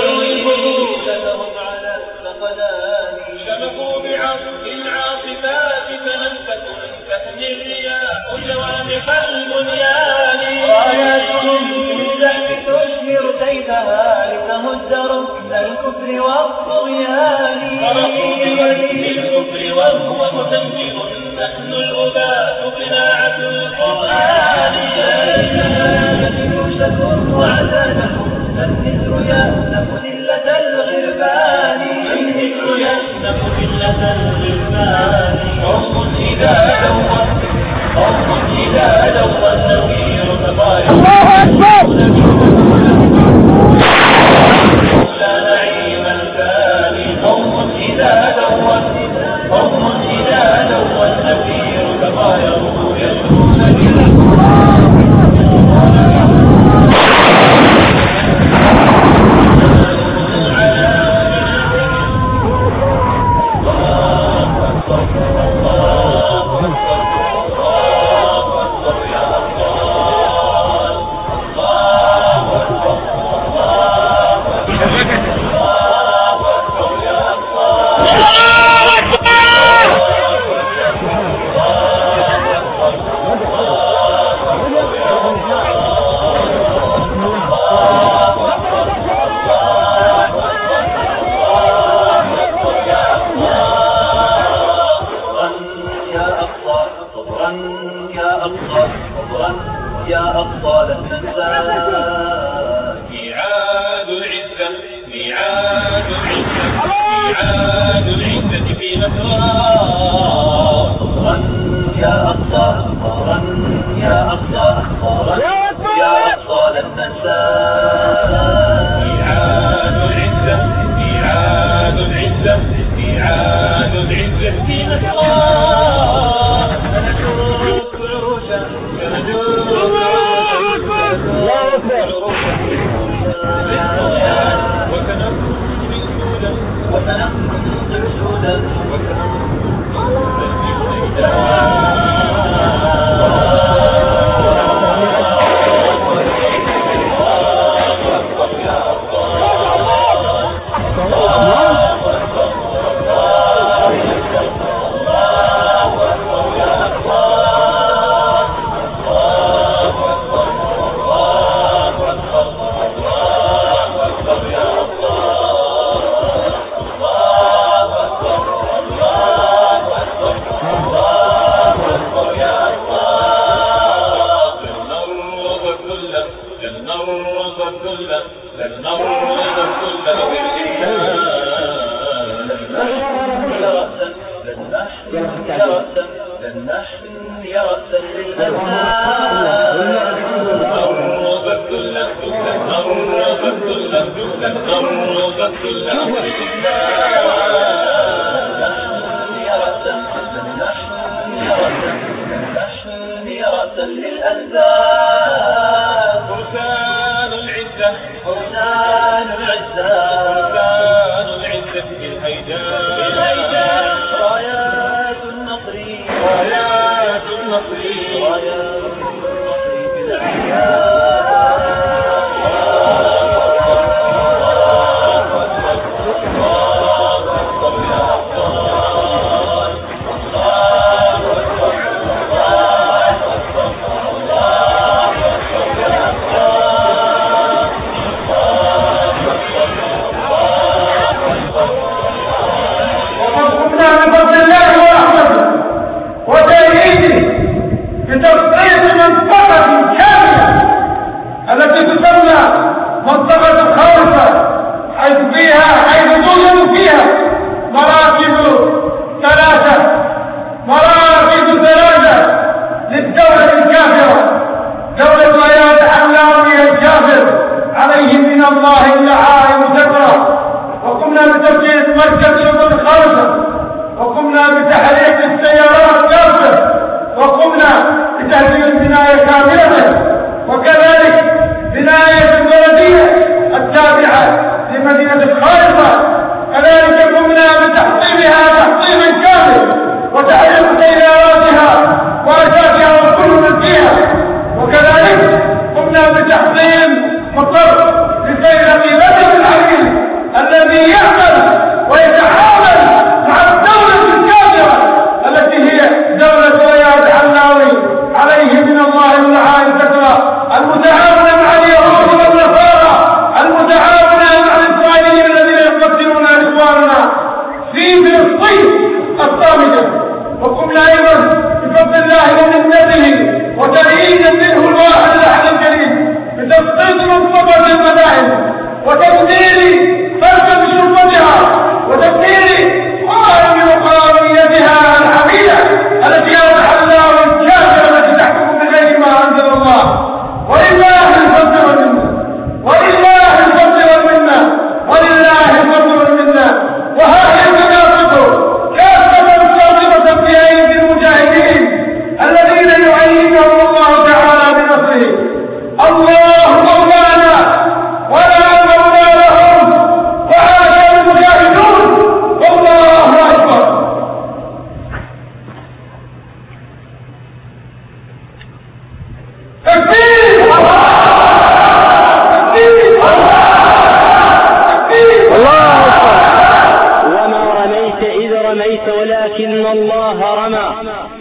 شبكوا بعصف العاصفات فلم تكن تثني الرياح جوانح البنيان راياتهم بالزحف تشمر سيفها لتهز ركن الكفر والطغيان فرحوا بوجه الكفر وهو متنكر نحن الأباء قناعة القرآن يوشكم وعزانكم الذكر يأسف ذلة الغربان الذكر يأسف ذلة الغربان قوم إذا دوت النوير تطاير الله أكبر لا نعيم الثاني قوم إذا دوت النوير تطايروا يشكون التابعة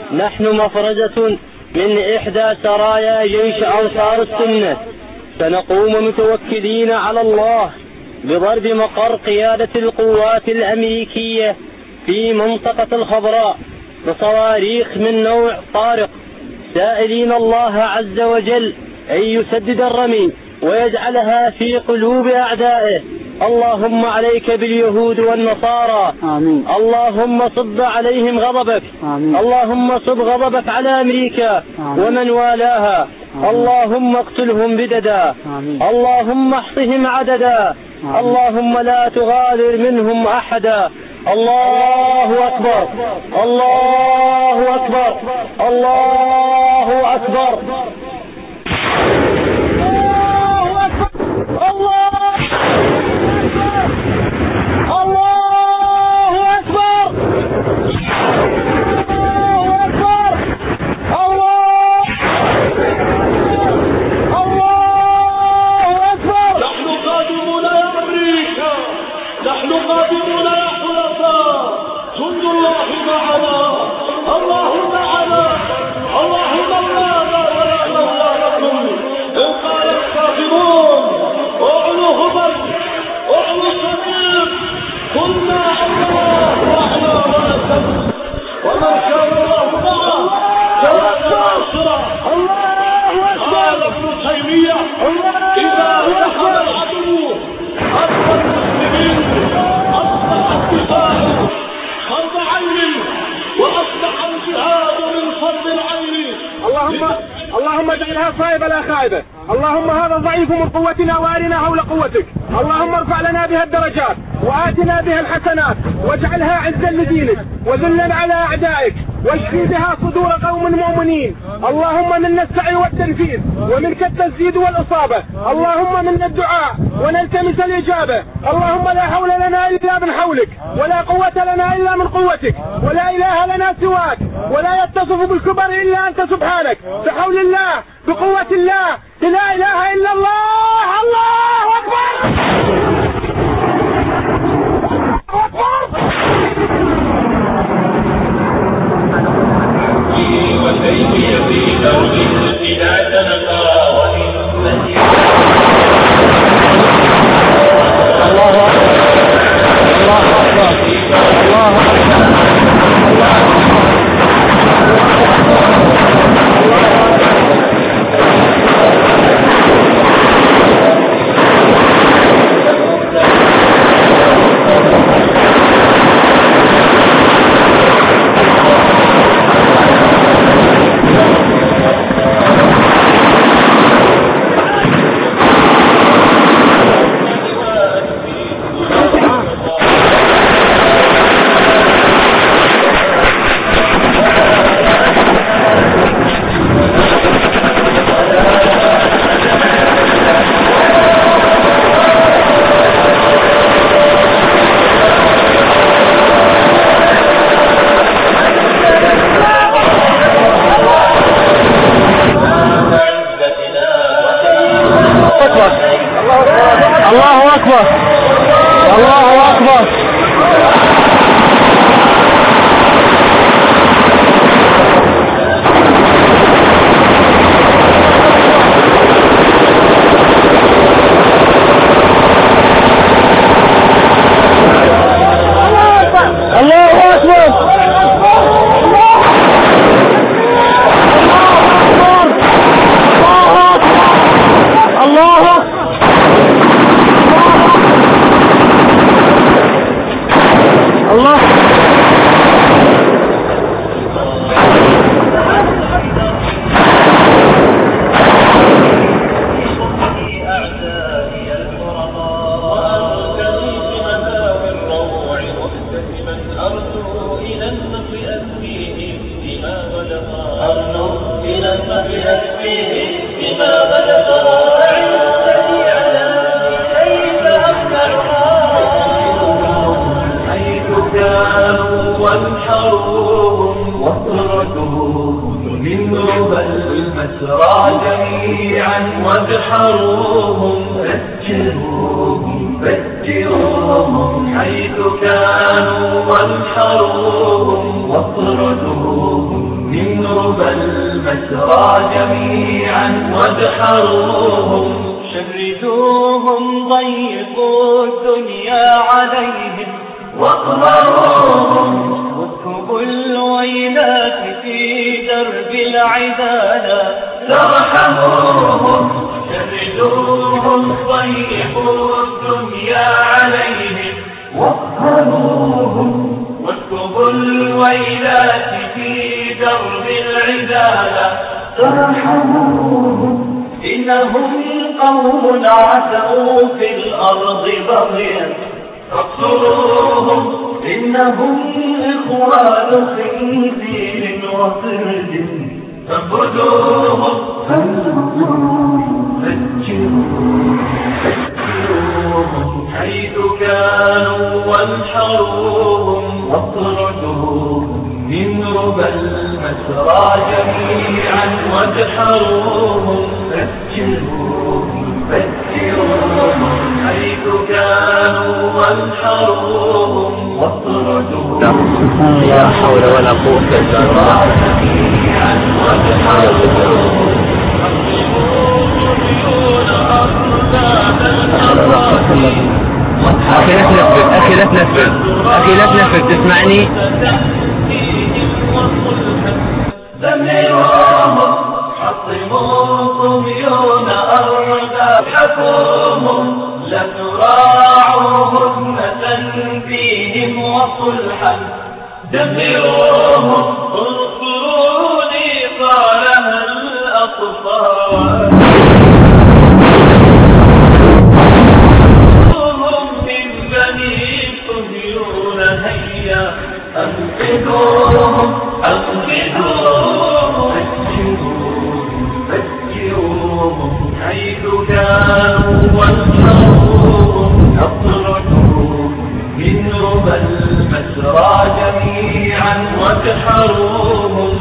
نحن مفرزة من إحدى سرايا جيش أنصار السنة، سنقوم متوكلين على الله بضرب مقر قيادة القوات الأمريكية في منطقة الخضراء بصواريخ من نوع طارق، سائلين الله عز وجل أن يسدد الرمي ويجعلها في قلوب أعدائه. اللهم عليك باليهود والنصارى. آمين. اللهم صب عليهم غضبك. آمين. اللهم صب غضبك على أمريكا. آمين. ومن والاها. آمين. اللهم اقتلهم بددا. آمين. اللهم احصهم عددا. آمين. اللهم لا تغادر منهم أحدا. الله أكبر الله أكبر الله أكبر اللهم اجعلها صائبة لا خائبة. اللهم هذا ضعيف من قوتنا وارنا حول قوتك. اللهم ارفع لنا بها الدرجات وآتنا بها الحسنات واجعلها عزا لدينك وذلا على أعدائك واشفي بها صدور قوم مؤمنين. اللهم منا السعي والتنفيذ ومنك التسديد والإصابة. اللهم منا الدعاء ونلتمس الإجابة. اللهم لا حول لنا إلا من حولك ولا قوة لنا إلا من قوتك ولا إله لنا سواك ولا يتصف بالكبر إلا أنت سبحانك. بحول الله بقوة الله لا إله إلا الله. الله أكبر. وسيدي في درب الابتداء تنقى وهمتي الله أكبر الله جميعا وابحروهم فاسجروهم فجروهم حيث كانوا وانحروهم واطردوهم من ربى المسرى جميعا وادحروهم شردوهم ضيقوا الدنيا عليهم واقهروهم واسكبوا الويلات في درب العدالة ترحموهم شردوهم ضيقوا الدنيا عليهم واقهروهم واسكبوا الويلات في درب العدالة ترحموهم إنهم قوم عثوا في الأرض بغيا فاقتلوهم إنهم إخوان خنزير وصرد فانبذوهم فجروهم حيث كانوا وانحروهم واطردوهم من ربى المسرى جميعا وادحروهم فجروهم حيث كانوا وانحروهم واطردوهم لا حول ولا قوة إلا بالله جميعا وادحروهم أخي لا تنفذ تسمعني؟ دمروهم حطموا صهيون أرضا حكوهم لا تراعوهم تنفيهم وصلحا دمروهم انصروني قالها الأطفال أنقذوهم فجروهم حيث كانوا وانحروهم اطردوهم من ربى المسرى جميعا وادحروهم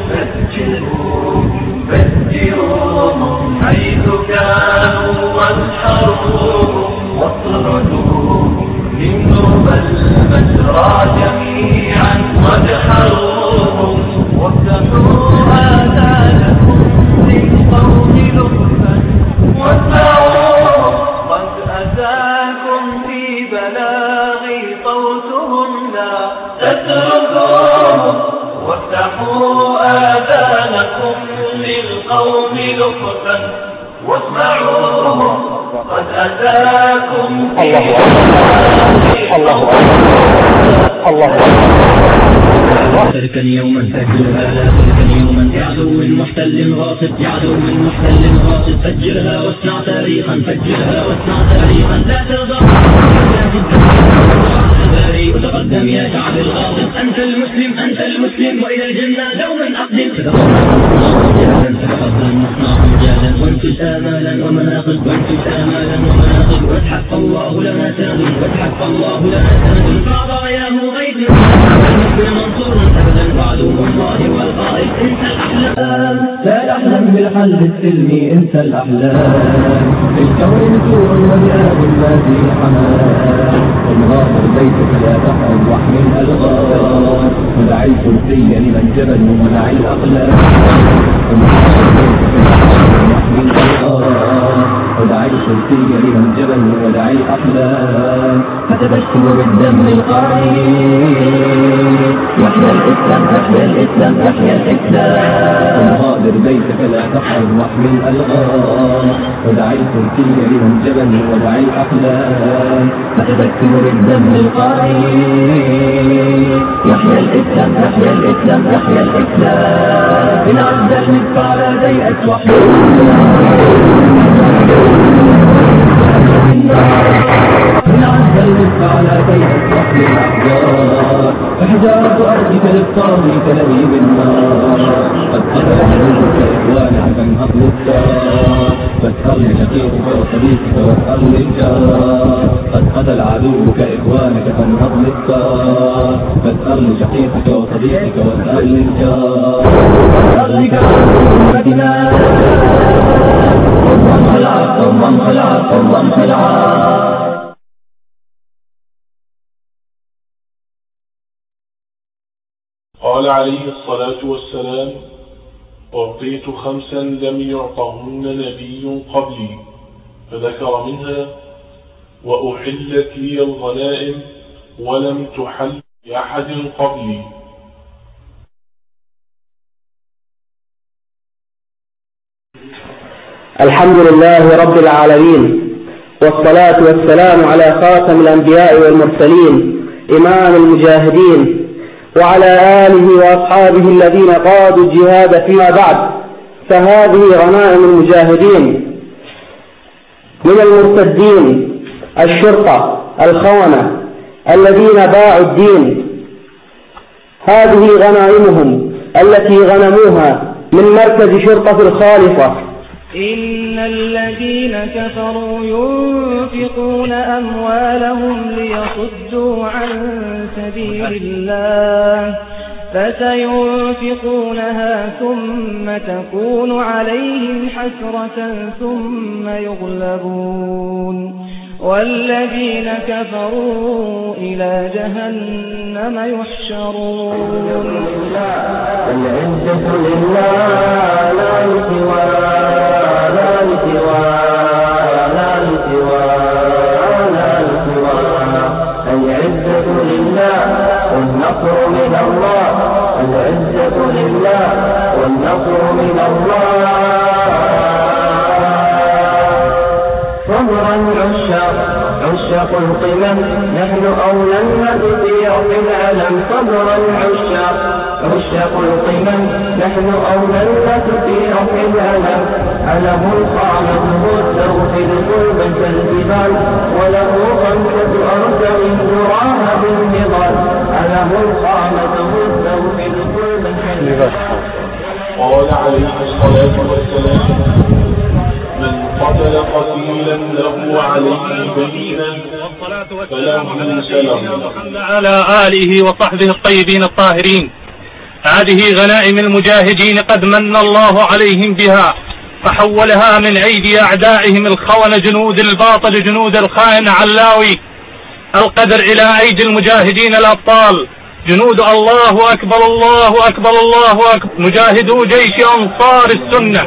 فجروهم حيث كانوا وانحروهم واطردوهم من ربى المسرى جميعا وادحروهم وافتحوا آذانكم للقوم لطفا واسمعوهم قد أتاكم في بلاغي صوتهم لا تتركوهم وافتحوا آذانكم للقوم لطفا واسمعوهم قد أتاكم في الله تركا يوما فجرها لا تركا يوما يعدو من محتل غاصب يعدو من محتل غاصب فجرها واصنع تاريخا فجرها واصنع تاريخا لا ترضى وتقدم يا شعب الغاضب أنت المسلم وإلى الجنة دوما أقدم فتقدم نصنع رجالا وانتج آمالا ومناقب واتحق الله لنا سند فعطاياه غيث المسلم منصورا أبدا وعدو الله والقائد انت الأحلام لا تحلم بالحل السلمي انت الأحلام الكون نسور وبلاد ما في حمام الغاصر بيتك لا تحرم واحمل الألغام ودع الكرسي لمن جبل ومنع الأقلام ودع الكرسي لمن جبل ودع الأقلام فتبشر بالدم القريب يحيى الإسلام الغادر بيتك لا تحرم واحمل الألغام ودع الكرسي لمن جبل ودع الأقلام فتذكر بالدم القريب يحيى الإسلام إن عز المدفع لا ضيئت إن عز المدفع لا ضيئت وحل الأحجار فحجارة أرضك للطاغي كلهيب النار قد قتل عدوك إخوانك فانهض للدار فاسهر لشقيقك وصديقك واسهر للجار قد قتل عدوك إخوانك فانهض للدار فاسهر لشقيقك وصديقك واسهر للجار أرضك دماء والله العرق قال عليه الصلاة والسلام: أعطيت 5 لم يعطهن نبي قبلي، فذكر منها: وأحلت لي الغنائم ولم تحل لأحد قبلي. الحمد لله رب العالمين، والصلاة والسلام على خاتم الأنبياء والمرسلين إمام المجاهدين وعلى آله وأصحابه الذين قادوا الجهاد. فيما بعد، فهذه غنائم المجاهدين من المرتدين الشرطة الخونة الذين باعوا الدين. هذه غنائمهم التي غنموها من مركز شرطة الخالصة. إن الذين كفروا ينفقون أموالهم ليصدوا عن سبيل الله فسينفقونها ثم تكون عليهم حسرة ثم يغلبون والذين كفروا إلى جهنم يحشرون. العزة لله لا لسوى لا لسوى لا لسوى لا لسوى. العزة لله والنصر من الله. العزة لله والنصر من الله. صبرا عشاق القمم نحن أولى النبي في العالم. صبرا عشاق القمم نحن أولى النبي في العالم. علم القامة والدر في القلب كالجبال وله 5 أرجل تراها بالنضال. علم القامة والدر في القلب كالجبال. قال عليه الصلاة والسلام: من قتل قتيلا له عليه بينا فله سلم. على آله وصحبه الطيبين الطاهرين. هذه غنائم المجاهدين قد من الله عليهم بها، فحولها من أيدي أعدائهم الخونة جنود الباطل جنود الخائن علاوي القدر إلى أيدي المجاهدين الأبطال جنود. الله أكبر الله أكبر الله أكبر مجاهدو جيش أنصار السنة.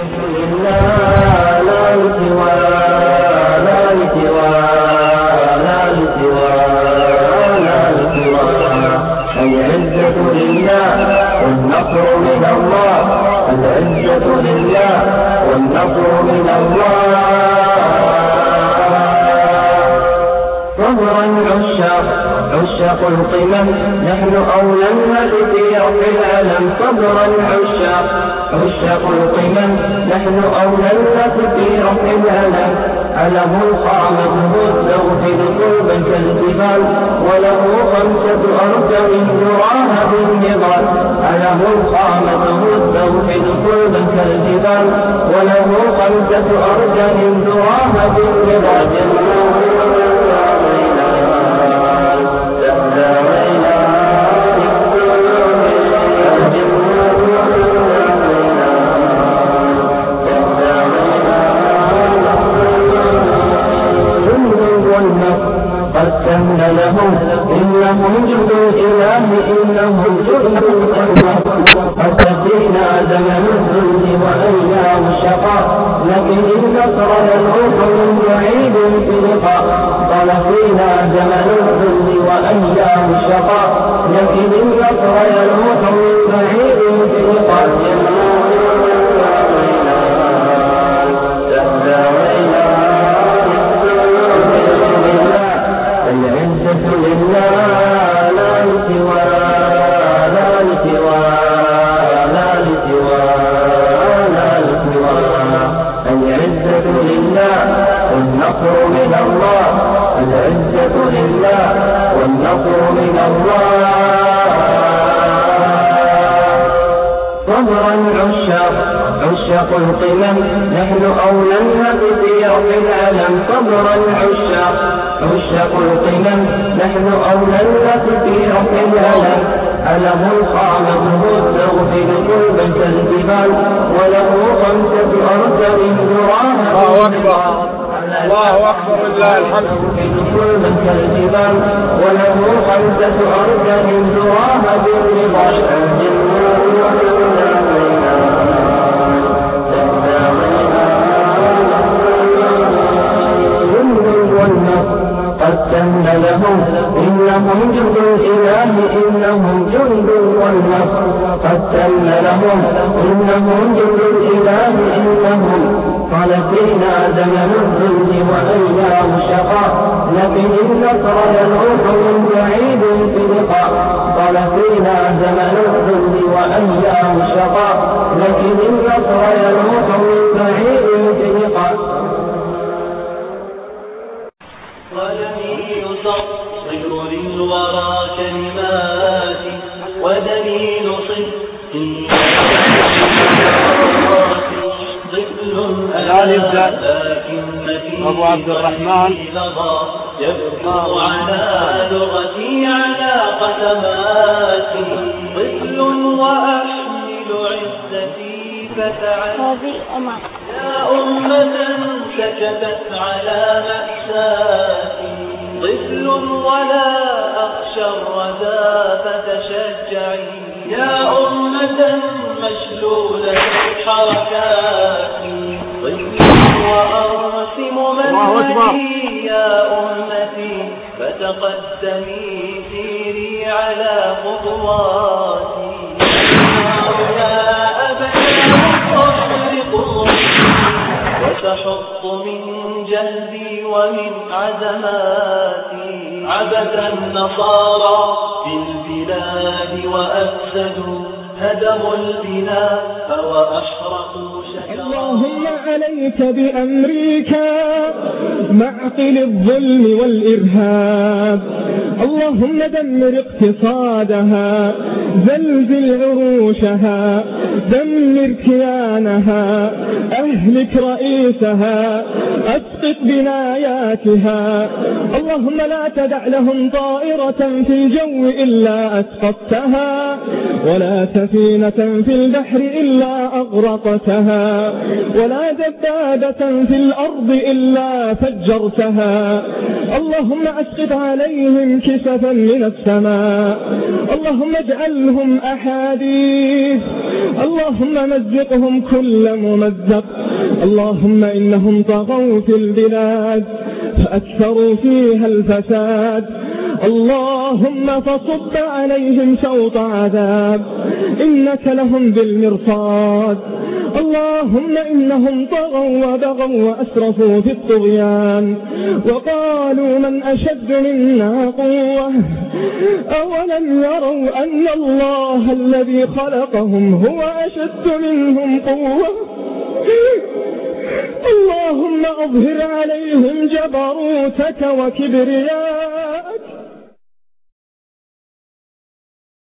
العزة لله والنصر من الله. العزة لله والنصر من الله. صبرا عشاق القمم نحن أولى النبي في العالم. صبرا عشاق القمم نحن أولى النبي في العالم. علم القامة والدر في القلب كالجبال وله 5 أرجل تراها بالنضال. علم القامة والدر في القلب كالجبال وله 5 أرجل تراها بالنضال. قسمن لهم إنهم جند الإله إنهم جند الإله. فاستقينا زمن الذل وأيام الشقاء لكن النصر يلوح من بعيد في لقاء. طلقينا زمن الذل وأيام الشقاء لكن النصر يلوح من بعيد في لقاء. العزة لله لا لسوى لا لسوى لا لسوى لا لسوى. العزة لله والنصر من الله. العزة لله والنصر من الله. صبرا عشاق القمم نحن أولى النبي في العالم. صبرا عشاق القمم نحن أولى النبي في العالم. علم القامة والدر في القلب كالجبال وله 5 أرجل تراها بالنضال. الله أكبر لله الحمد. ظلما كالجبال وله 5 أركان تراها بالرضا قد تم لهم إنهم جند الإله إنهم جند والنصر قد تم لهم إنهم جند الإله إنهم قال فينا زمن الظلم وأيام الشقاء لكن النصر يلوح من بعيد في لقاء قال فينا زمن الظلم وأيام الشقاء لكن النصر يلوح من بعيد في لقاء ودليل صدر للورى كلمات ودليل صدق الآن يبدأ أبو عبد الرحمن يبقى على لغتي على قدماتي طفل وأحمل عزتي فتعال يا أمة سكتت على مأساتي طفل ولا أخشى الردى فتشجعي يا أمة مشلولة حركاتي طفل وأرسم منهجي يا أمتي فتقدمي سيري على خطواتي يا أبناء الصبر قصري وتحط من جهدي ومن عزماتي عبث النصارى في البلاد وأفسدوا هدموا البلاد وأحرقوا شجرا. اللهم عليك بأمريكا معقل الظلم والإرهاب اللهم دمر اقتصادها زلزل عروشها دمر كيانها أهلك رئيسها أسقط بناياتها اللهم لا تدع لهم طائرة في الجو إلا أسقطتها ولا سفينة في البحر إلا أغرقتها ولا دبابة في الأرض إلا فجرتها اللهم أسقط عليهم كسفا من السماء اللهم اجعلهم أحاديث اللهم مزقهم كل ممزق اللهم إنهم طغوا في البلاد فأكثروا فيها الفساد اللهم فصب عليهم سوط عذاب إنك لهم بالمرصاد اللهم إنهم طغوا وبغوا وأسرفوا في الطغيان وقالوا من أشد منا قوة أولم يروا أن الله الذي خلقهم هو أشد منهم قوة اللهم أظهر عليهم جبروتك وكبرياءك